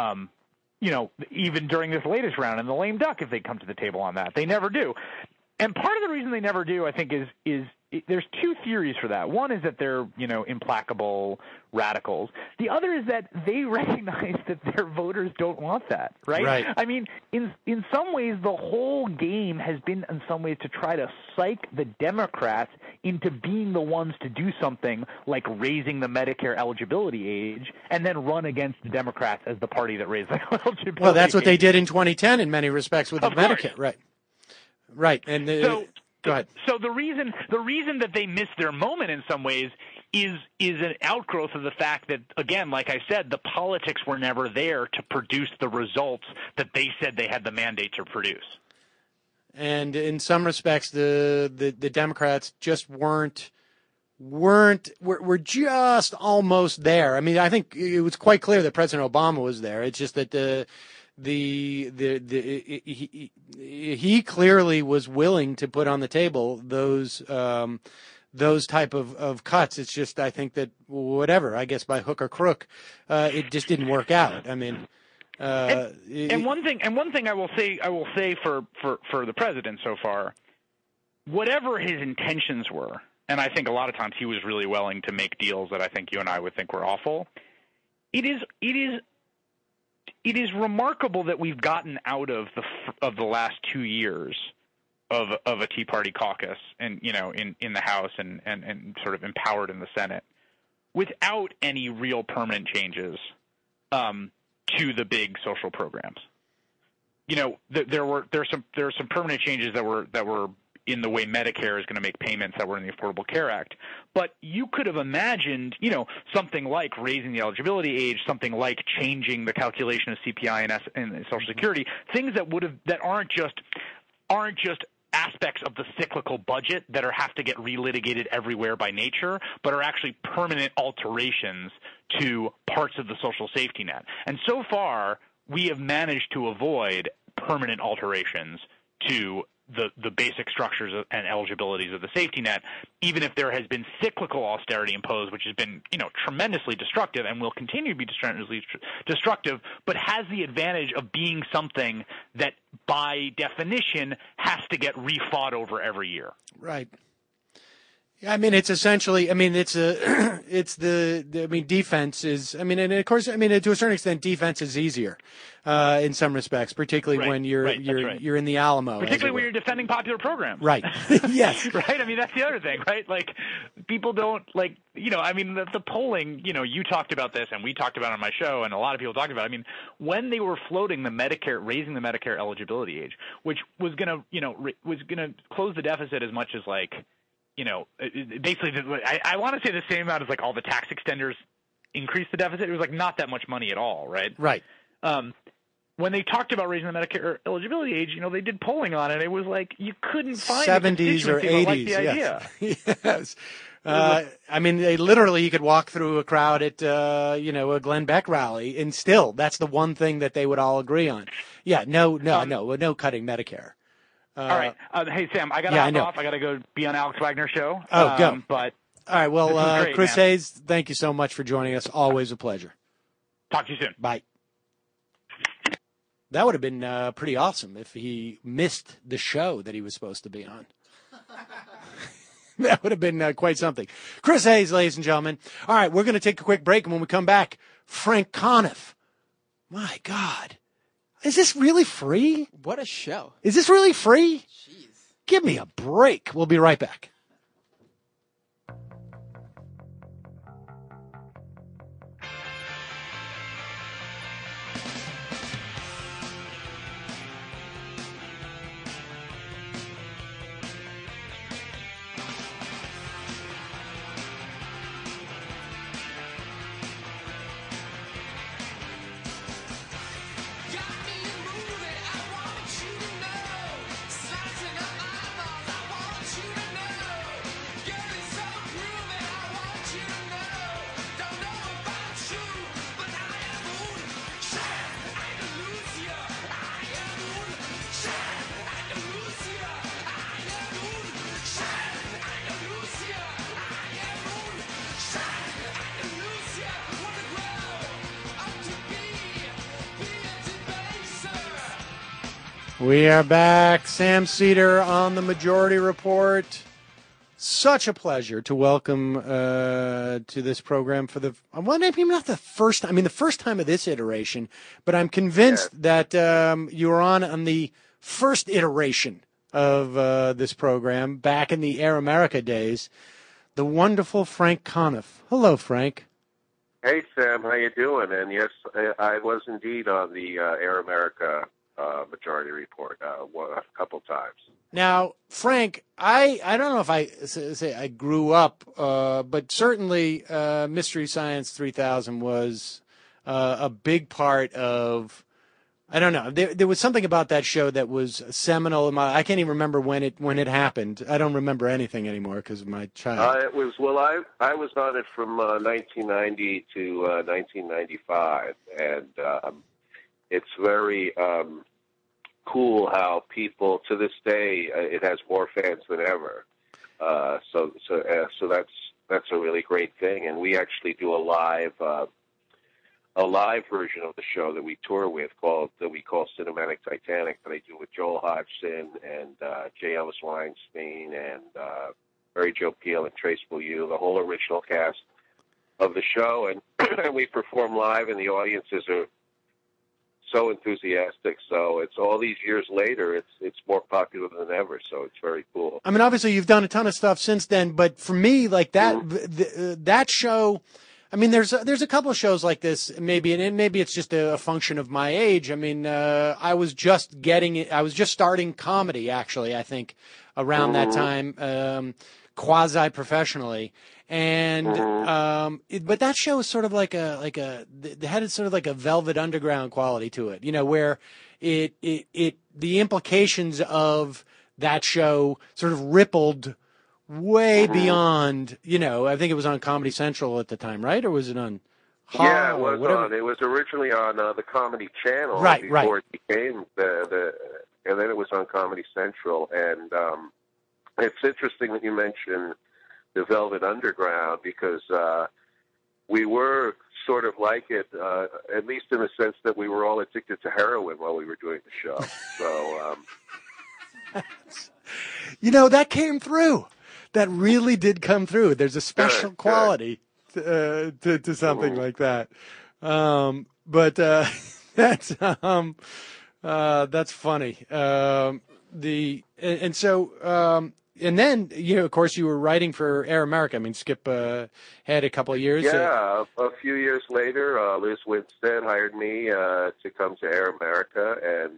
Even during this latest round in the lame duck, if they come to the table on that, they never do. And part of the reason they never do, I think, is there's two theories for that. One is that they're, implacable radicals. The other is that they recognize that their voters don't want that, right? Right. I mean, in some ways, the whole game has been, in some ways, to try to psych the Democrats into being the ones to do something like raising the Medicare eligibility age and then run against the Democrats as the party that raised the eligibility Well, that's what they age. did in 2010 in many respects with the Medicare, right? Right, and go ahead. So the reason that they missed their moment in some ways is an outgrowth of the fact that, again, like I said, the politics were never there to produce the results that they said they had the mandate to produce. And in some respects, the Democrats just were just almost there. I mean, I think it was quite clear that President Obama was there. It's just that he clearly was willing to put on the table those type of cuts. It's just, I think that whatever, I guess by hook or crook, it just didn't work out. I mean, and one thing I will say for the president so far, whatever his intentions were, and I think a lot of times he was really willing to make deals that I think you and I would think were awful. It is remarkable that we've gotten out of the last 2 years of a Tea Party caucus and, in the House and sort of empowered in the Senate without any real permanent changes to the big social programs. There are some permanent changes that were in the way Medicare is going to make payments that were in the Affordable Care Act. But you could have imagined, something like raising the eligibility age, something like changing the calculation of CPI and Social Security, things that aren't just aspects of the cyclical budget that have to get relitigated everywhere by nature, but are actually permanent alterations to parts of the social safety net. And so far, we have managed to avoid permanent alterations to the basic structures and eligibilities of the safety net, even if there has been cyclical austerity imposed, which has been, tremendously destructive and will continue to be tremendously destructive, but has the advantage of being something that, by definition, has to get refought over every year. Right. I mean, it's essentially, defense is, and of course, to a certain extent, defense is easier, in some respects, particularly when you're in the Alamo. Particularly when you're defending popular programs. Right. Yes. Right? I mean, that's the other thing, right? Like, people don't, the polling, you talked about this and we talked about it on my show and a lot of people talked about it. I mean, when they were floating raising the Medicare eligibility age, which was going to close the deficit as much as basically, I want to say the same amount as all the tax extenders increased the deficit. It was not that much money at all, right? Right. When they talked about raising the Medicare eligibility age, they did polling on it. It was you couldn't find 70s or 80s. Like the idea. Yes. You could walk through a crowd at, a Glenn Beck rally, and still, that's the one thing that they would all agree on. Yeah, no cutting Medicare. All right. Hey, Sam, I got to hop off. I got to go be on Alex Wagner's show. Go. But All right. Well, This was great, Chris man. Hayes, thank you so much for joining us. Always a pleasure. Talk to you soon. Bye. That would have been pretty awesome if he missed the show that he was supposed to be on. That would have been quite something. Chris Hayes, ladies and gentlemen. All right, we're going to take a quick break, and when we come back, Frank Conniff. My God. Is this really free? What a show. Is this really free? Jeez. Give me a break. We'll be right back. We are back. Sam Cedar on the Majority Report. Such a pleasure to welcome to this program for the, well, maybe not the first time, the first time of this iteration, but I'm convinced that you were on the first iteration of this program back in the Air America days, the wonderful Frank Conniff. Hello, Frank. Hey, Sam. How you doing? And yes, I was indeed on the Air America Majority Report a couple times. Now, Frank, I don't know if I say I grew up, but certainly Mystery Science 3000 was a big part of, I don't know, there was something about that show that was seminal. I can't even remember when it happened. I don't remember anything anymore because of my child. It was, well, I was on it from 1990 to 1995, and it's very cool how people, to this day, it has more fans than ever. So that's a really great thing, and we actually do a live version of the show that we tour with that we call Cinematic Titanic, that I do with Joel Hodgson and J. Ellis Weinstein and Mary Jo Peele and Trace Beaulieu, the whole original cast of the show, and we perform live, and the audiences are so enthusiastic. So it's all these years later, it's more popular than ever. So it's very cool. I mean, obviously you've done a ton of stuff since then, but for me, like that, that show, I mean, there's a couple of shows like this, maybe, and maybe it's just a function of my age. I mean, I was just starting comedy, actually, I think, around that time, quasi-professionally. And, but that show is sort of like they had sort of like a Velvet Underground quality to it, where the implications of that show sort of rippled way beyond, I think it was on Comedy Central at the time, right? Or was it on? Yeah, it was on. It was originally on the Comedy Channel, before it became and then it was on Comedy Central. And it's interesting that you mentioned the Velvet Underground, because we were sort of like it, at least in the sense that we were all addicted to heroin while we were doing the show. So, that came through. That really did come through. There's a special quality to something like that. But that's funny. And then, of course, you were writing for Air America. I mean, Skip had a couple of years. Yeah, a few years later, Liz Winstead hired me to come to Air America,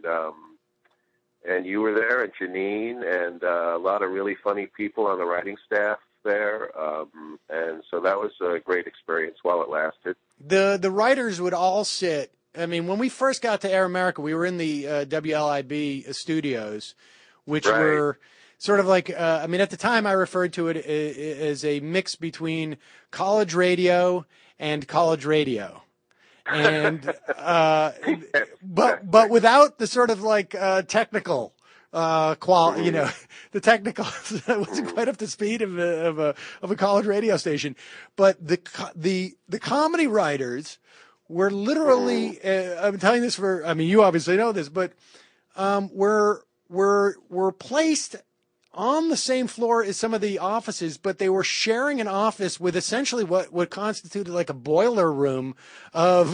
and you were there, and Janine, and a lot of really funny people on the writing staff there. And so that was a great experience while it lasted. The writers would all sit. I mean, when we first got to Air America, we were in the WLIB studios, which were sort of like, at the time I referred to it as a mix between college radio and college radio. And, but without the sort of like, technical quality, the technical wasn't quite up to speed of a college radio station, but the comedy writers were literally, I'm telling this you obviously know this, but, were placed on the same floor as some of the offices, but they were sharing an office with essentially what constituted like a boiler room of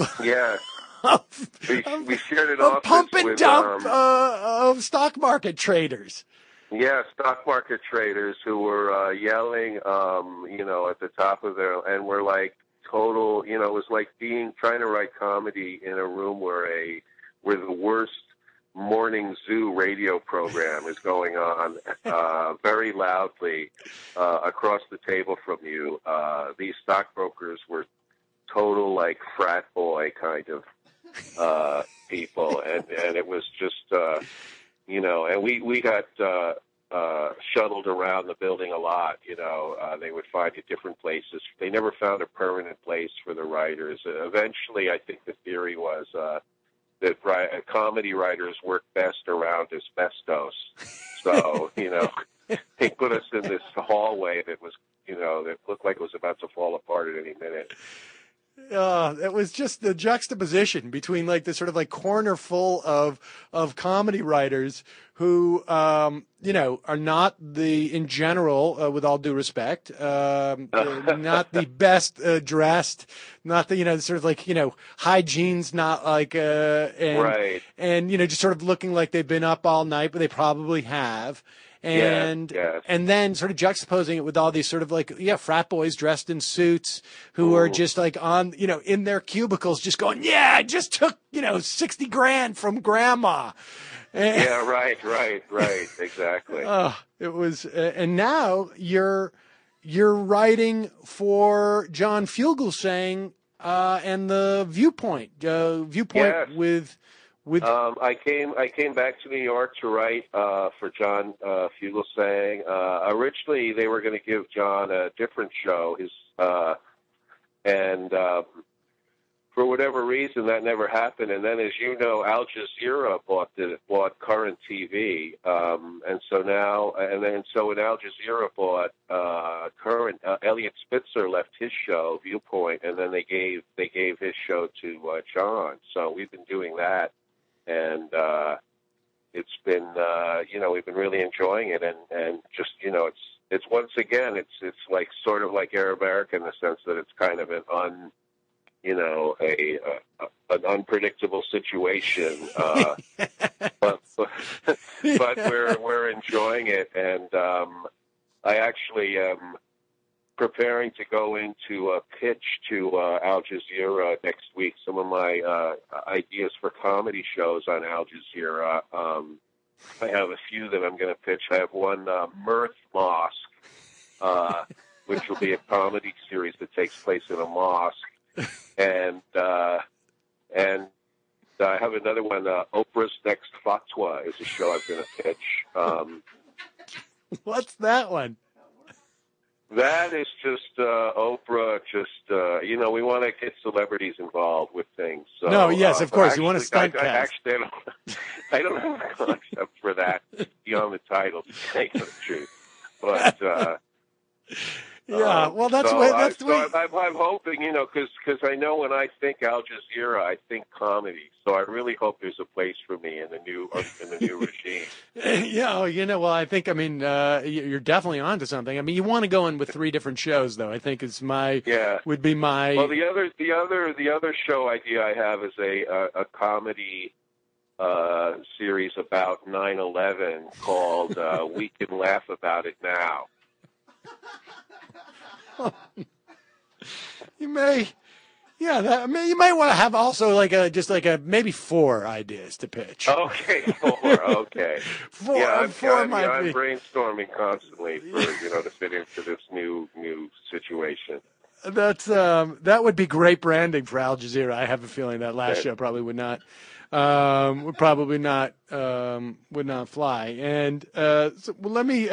we shared an office pump and with, dump of stock market traders. Yeah, stock market traders who were yelling, at the top of their, and were like total, it was like trying to write comedy in a room where the worst morning zoo radio program is going on very loudly across the table from you. These stockbrokers were total like frat boy kind of people, and it was just and we got shuttled around the building a lot. They would find it different places. They never found a permanent place for the writers. Eventually, I think the theory was that comedy writers work best around asbestos. So, they put us in this hallway that was, that looked like it was about to fall apart at any minute. It was just the juxtaposition between like this sort of like corner full of comedy writers who, are not in general, with all due respect, not the best dressed, not the, sort of like, hygiene's not like, right. And, just sort of looking like they've been up all night, but they probably have. And yes. And then sort of juxtaposing it with all these sort of like, frat boys dressed in suits who are just like on, in their cubicles just going, I just took, $60,000 from grandma. Yeah, right, exactly. It was, and now you're writing for John Fugelsang, and the Viewpoint, Yes. with. I came back to New York to write for John Fugelsang. Originally, they were going to give John a different show, and for whatever reason, that never happened. And then, as you know, Al Jazeera bought Current TV, and so when Al Jazeera bought Current, Elliot Spitzer left his show, Viewpoint, and then they gave his show to John. So we've been doing that. And it's been, we've been really enjoying it, and just, it's once again, it's like sort of like Air America in the sense that it's kind of an unpredictable situation, but we're enjoying it, and I actually am preparing to go into a pitch to Al Jazeera next week. Some of my ideas for comedy shows on Al Jazeera. I have a few that I'm going to pitch. I have one, Mirth Mosque, which will be a comedy series that takes place in a mosque, and I have another one. Oprah's Next Fatwa is a show I'm going to pitch. What's that one? That is just Oprah. We want to get celebrities involved with things. So, no, yes, of course. Actually, you want to stunt cast. I don't have a concept for that beyond the title, to tell you the truth. But well, that's I'm hoping, because I know when I think Al Jazeera, I think comedy. So I really hope there's a place for me in the new regime. Well, I think, you're definitely onto something. You want to go in with 3 different shows, though. I think would be my. Well, the other show idea I have is a comedy series about 9/11 called "We Can Laugh About It Now." You may, you might want to have also maybe 4 ideas to pitch. Okay, 4. Okay, four I'm might be. brainstorming constantly for to fit into this new situation. That's that would be great branding for Al Jazeera. I have a feeling that last show probably would not. Would not fly. And let me.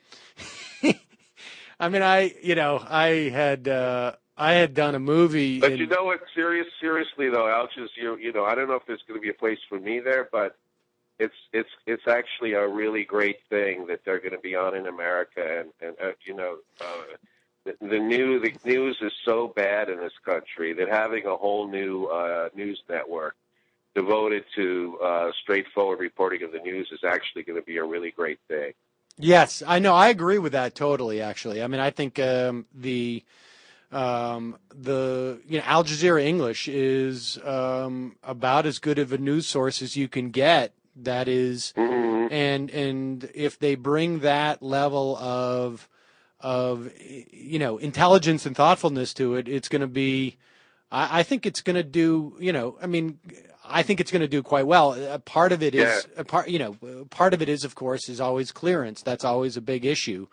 I had done a movie. But you know what? Seriously though, Al Jazeera. I don't know if there's going to be a place for me there, but it's actually a really great thing that they're going to be on in America, and the news is so bad in this country that having a whole new news network devoted to straightforward reporting of the news is actually going to be a really great thing. Yes, I know. I agree with that totally. Actually, I mean, I think the Al Jazeera English is about as good of a news source as you can get. That is, and if they bring that level of intelligence and thoughtfulness to it, it's going to be. I think it's going to do. I think it's going to do quite well. Part of it is part of it is, of course, is always clearance. That's always a big issue.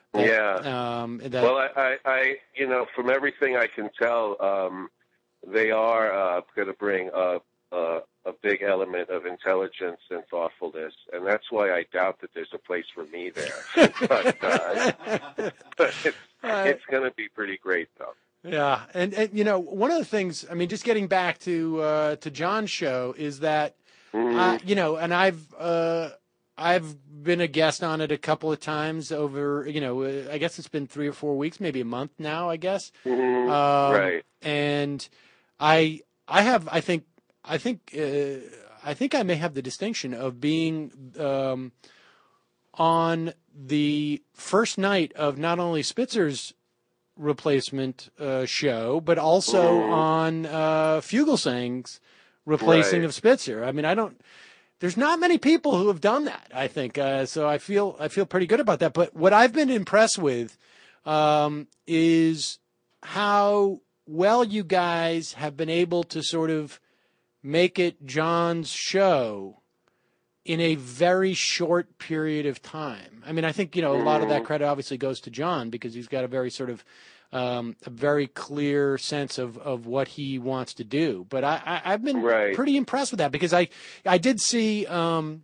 Well, I from everything I can tell, they are going to bring a big element of intelligence and thoughtfulness, and that's why I doubt that there's a place for me there. But it's going to be pretty great, though. Yeah, and one of the things, I mean, just getting back to John's show is that, and I've been a guest on it a couple of times over, I guess it's been 3 or 4 weeks, maybe a month now, I guess. Right. And I think I may have the distinction of being on the first night of not only Spitzer's replacement show, but also on Fugelsang's replacing of Spitzer. I mean, there's not many people who have done that, I think. So I feel pretty good about that. But what I've been impressed with is how well you guys have been able to sort of make it John's show in a very short period of time. I mean, I think, a lot of that credit obviously goes to John because he's got a very sort of a very clear sense of what he wants to do. But I've been pretty impressed with that because I did see so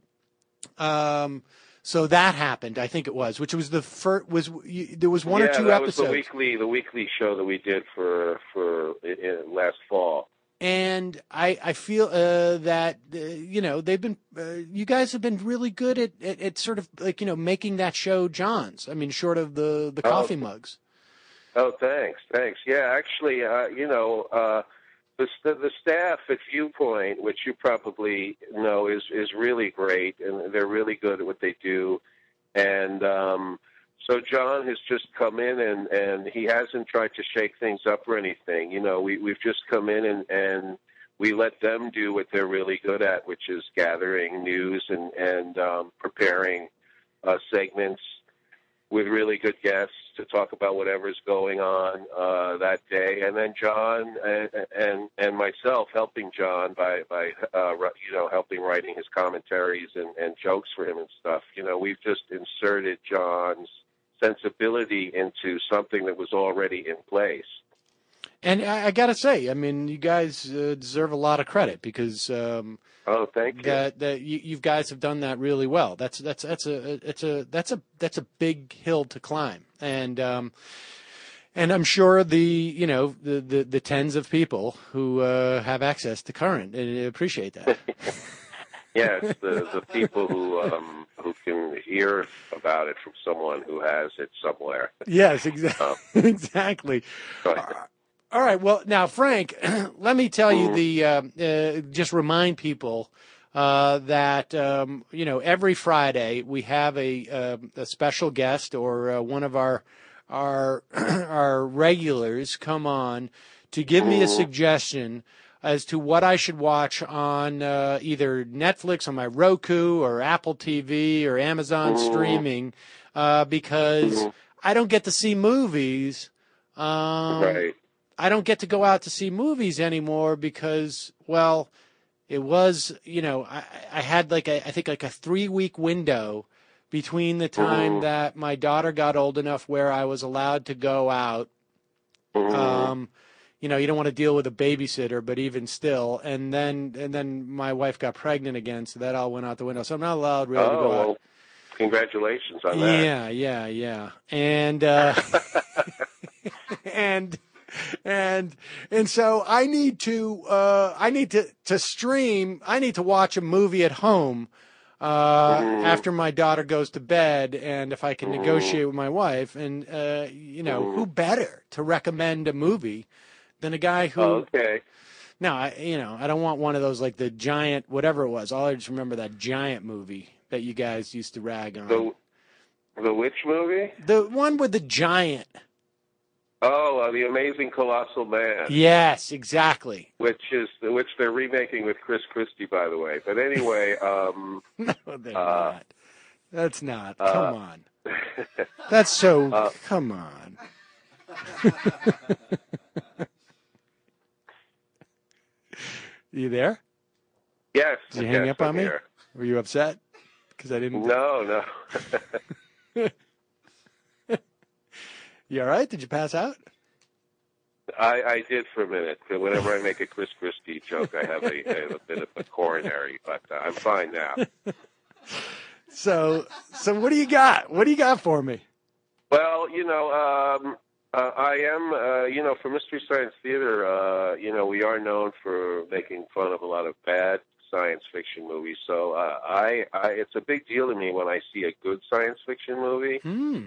that happened, I think it was, which was the first, there was one or two episodes. Yeah, that was the weekly show that we did for last fall. And I feel that they've been you guys have been really good at sort of like making that show John's. I mean, short of the coffee mugs. Oh, thanks. Yeah, actually, the staff at Viewpoint, which you probably know, is really great, and they're really good at what they do. And so John has just come in, and he hasn't tried to shake things up or anything. We've just come in and we let them do what they're really good at, which is gathering news and preparing segments with really good guests to talk about whatever's going on that day. And then John and myself helping John by helping writing his commentaries and jokes for him and stuff. We've just inserted John's sensibility into something that was already in place. And I got to say, I mean, you guys deserve a lot of credit because thank you. That you guys have done that really well. That's a big hill to climb, and I'm sure the tens of people who have access to Current and appreciate that. Yes, the people who can hear about it from someone who has it somewhere. Yes, exactly. Exactly. All right. Well, now, Frank, let me tell you just remind people that every Friday we have a special guest or one of our regulars come on to give me a suggestion as to what I should watch on either Netflix, on my Roku, or Apple TV, or Amazon streaming, because I don't get to see movies. Right. I don't get to go out to see movies anymore because, well, it was, I had I think a 3-week window between the time that my daughter got old enough where I was allowed to go out. You don't want to deal with a babysitter, but even still, and then my wife got pregnant again, so that all went out the window. So I'm not allowed really to go out. Well, congratulations on that. Yeah. And so I need to stream. I need to watch a movie at home after my daughter goes to bed, and if I can negotiate with my wife. And, who better to recommend a movie than a guy who... Okay. No, I don't want one of those like the giant, whatever it was. All I just remember that giant movie that you guys used to rag on. The which movie? The one with the giant. Oh, The Amazing Colossal Man. Yes, exactly. Which they're remaking with Chris Christie, by the way. But anyway, no, they're not. That's not. Come on. That's so. Come on. You there? Yes. Did you hang up on me? Here. Were you upset? Because I didn't. No. You all right? Did you pass out? I did for a minute. Whenever I make a Chris Christie joke, I have a bit of a coronary, but I'm fine now. So what do you got? What do you got for me? Well, I am, for Mystery Science Theater, we are known for making fun of a lot of bad science fiction movies. So it's a big deal to me when I see a good science fiction movie.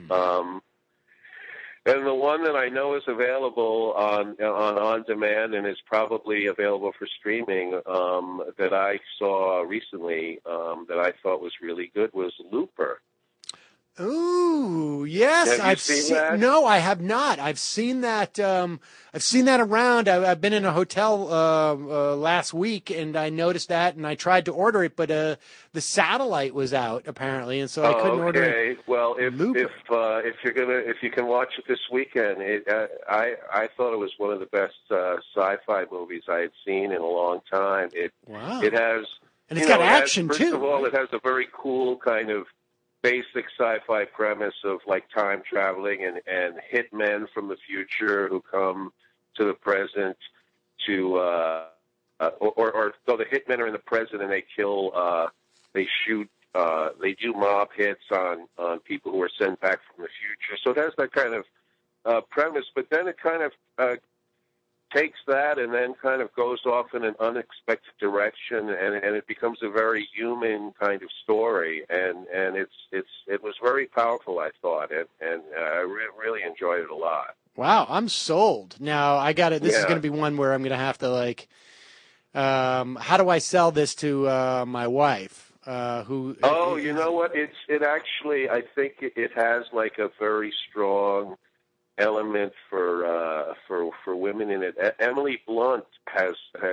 And the one that I know is available on demand and is probably available for streaming that I saw recently that I thought was really good was Looper. Ooh, yes, Have you seen that? No, I have not. I've seen that. I've seen that around. I've been in a hotel last week, and I noticed that, and I tried to order it, but the satellite was out apparently, and so I couldn't order it. Okay, well, if you can watch it this weekend, I thought it was one of the best sci-fi movies I had seen in a long time. Wow. It has, and it's got action too. First of all, it has a very cool kind of basic sci-fi premise of like time traveling and hitmen from the future who come to the present to or the hitmen are in the present and they kill they shoot they do mob hits on people who are sent back from the future. So it has that kind of premise, but then it kind of takes that and then kind of goes off in an unexpected direction, and it becomes a very human kind of story, and it was very powerful, I thought, and I really enjoyed it a lot. Wow, I'm sold. Now I got it. This is going to be one where I'm going to have to like, how do I sell this to my wife? Who? Oh, you know what? It actually, I think it has like a very strong element for women in it. Emily Blunt has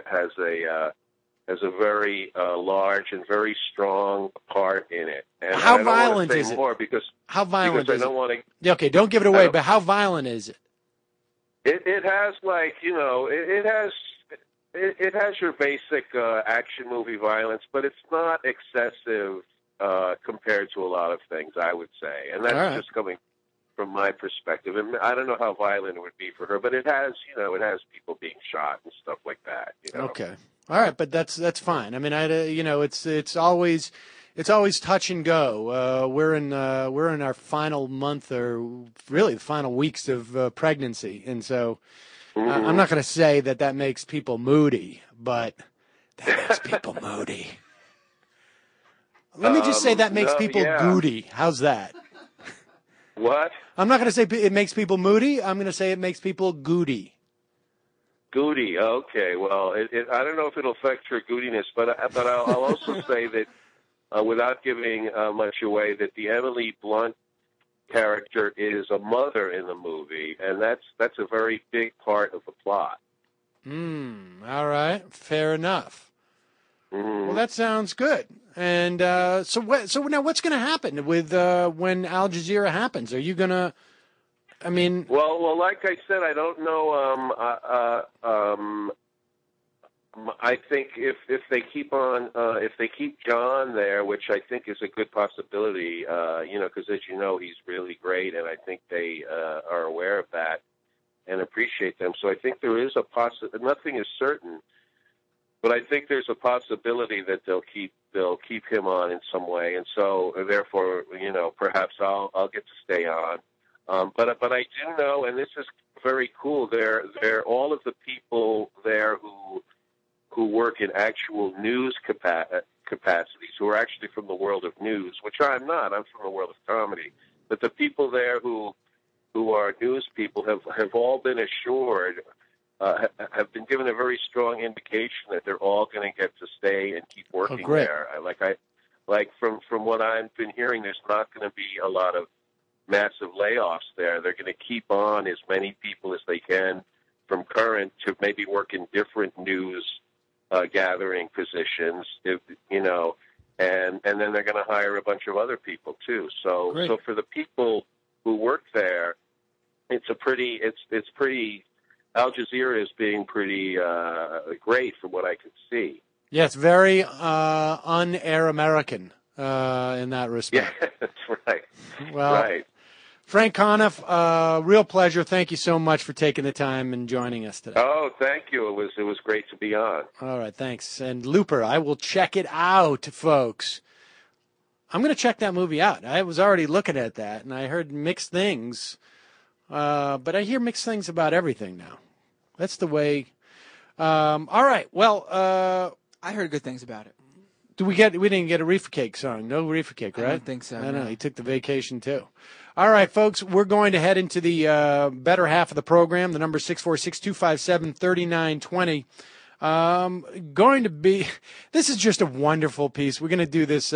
a very large and very strong part in it. And how I violent don't is more it? Because how violent because is I don't it? want to. Okay, don't give it away. But how violent is it? It has like it has your basic action movie violence, but it's not excessive compared to a lot of things, I would say, and that's just coming from my perspective. And I don't know how violent it would be for her, but it has people being shot and stuff like that. Okay, all right, but that's fine. I mean, it's always touch and go. We're in our final month, or really the final weeks of pregnancy, and so I'm not going to say that makes people moody, but that makes people moody. Let me just say that makes people goody. How's that? What? I'm not going to say it makes people moody. I'm going to say it makes people goody. Goody. Okay. Well, I don't know if it'll affect your goodiness, but I'll also say that without giving much away, that the Emily Blunt character is a mother in the movie, and that's a very big part of the plot. All right. Fair enough. Well, that sounds good. And so now what's going to happen with when Al Jazeera happens? Are you going to? I mean, well, like I said, I don't know. I think if they keep on, if they keep John there, which I think is a good possibility, because as you know, he's really great, and I think they are aware of that and appreciate them. So I think there is a nothing is certain. But I think there's a possibility that they'll keep him on in some way, and so therefore, perhaps I'll get to stay on. But I do know, and this is very cool. They're all of the people there who work in actual news capacities who are actually from the world of news, which I'm not. I'm from the world of comedy. But the people there who are news people have all been assured, have been given a very strong indication that they're all going to get to stay and keep working there. From what I've been hearing, there's not going to be a lot of massive layoffs there. They're going to keep on as many people as they can from current to maybe work in different news gathering positions, and then they're going to hire a bunch of other people too. So for the people who work there, it's pretty. Al Jazeera is being pretty great from what I can see. Yeah, it's very un-Air American in that respect. Yeah, that's right. Well, right. Frank Conniff, real pleasure. Thank you so much for taking the time and joining us today. Oh, thank you. It was great to be on. All right, thanks. And Looper, I will check it out, folks. I'm going to check that movie out. I was already looking at that, and I heard mixed things. But I hear mixed things about everything now. That's the way. All right. Well, I heard good things about it. We didn't get a Reefer Cake song. No Reefer Cake, right? I don't think so. I know. He took the vacation, too. All right, folks, we're going to head into the better half of the program. The number is 646-257-3920. Going to be, this is just a wonderful piece. We're going to do this,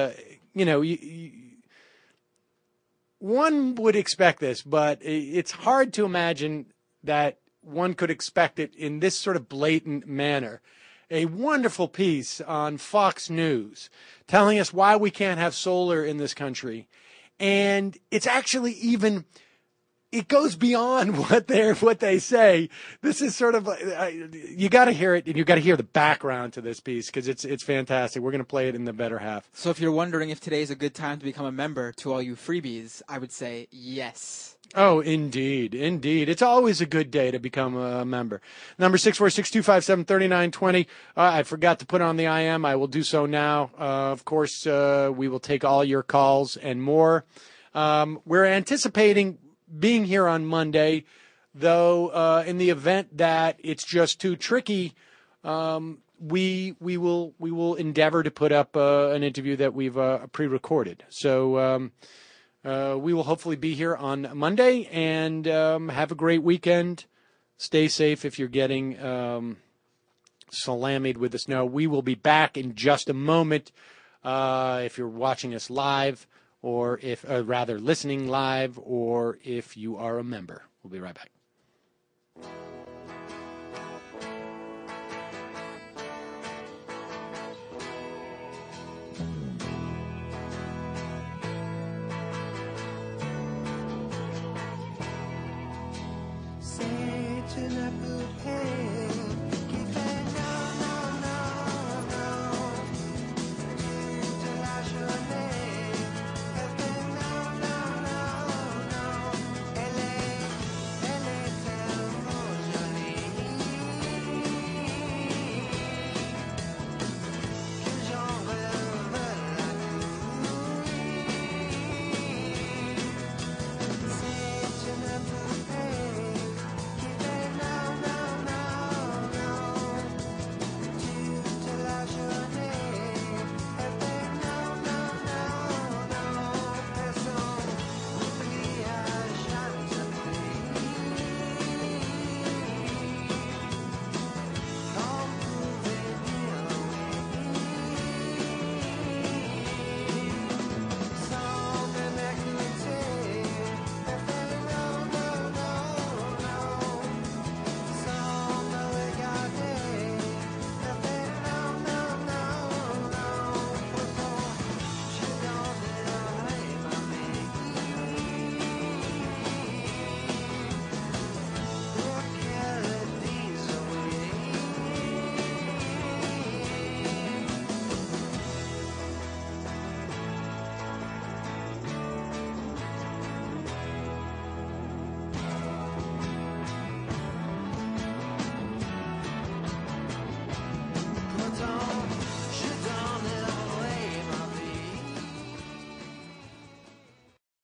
one would expect this, but it's hard to imagine that one could expect it in this sort of blatant manner. A wonderful piece on Fox News telling us why we can't have solar in this country. And it's actually it goes beyond what they say. This is sort of, you got to hear it, and you got to hear the background to this piece because it's fantastic. We're going to play it in the better half. So if you're wondering if today is a good time to become a member, to all you freebies, I would say yes. Oh, indeed. It's always a good day to become a member. Number 646-257-3920. I forgot to put on the IM. I will do so now. Of course, we will take all your calls and more. We're anticipating being here on Monday, though, in the event that it's just too tricky, we will endeavor to put up an interview that we've pre-recorded. So we will hopefully be here on Monday, and have a great weekend. Stay safe if you're getting salamied with the snow. We will be back in just a moment. If you're watching us live, or if rather listening live, or if you are a member. We'll be right back.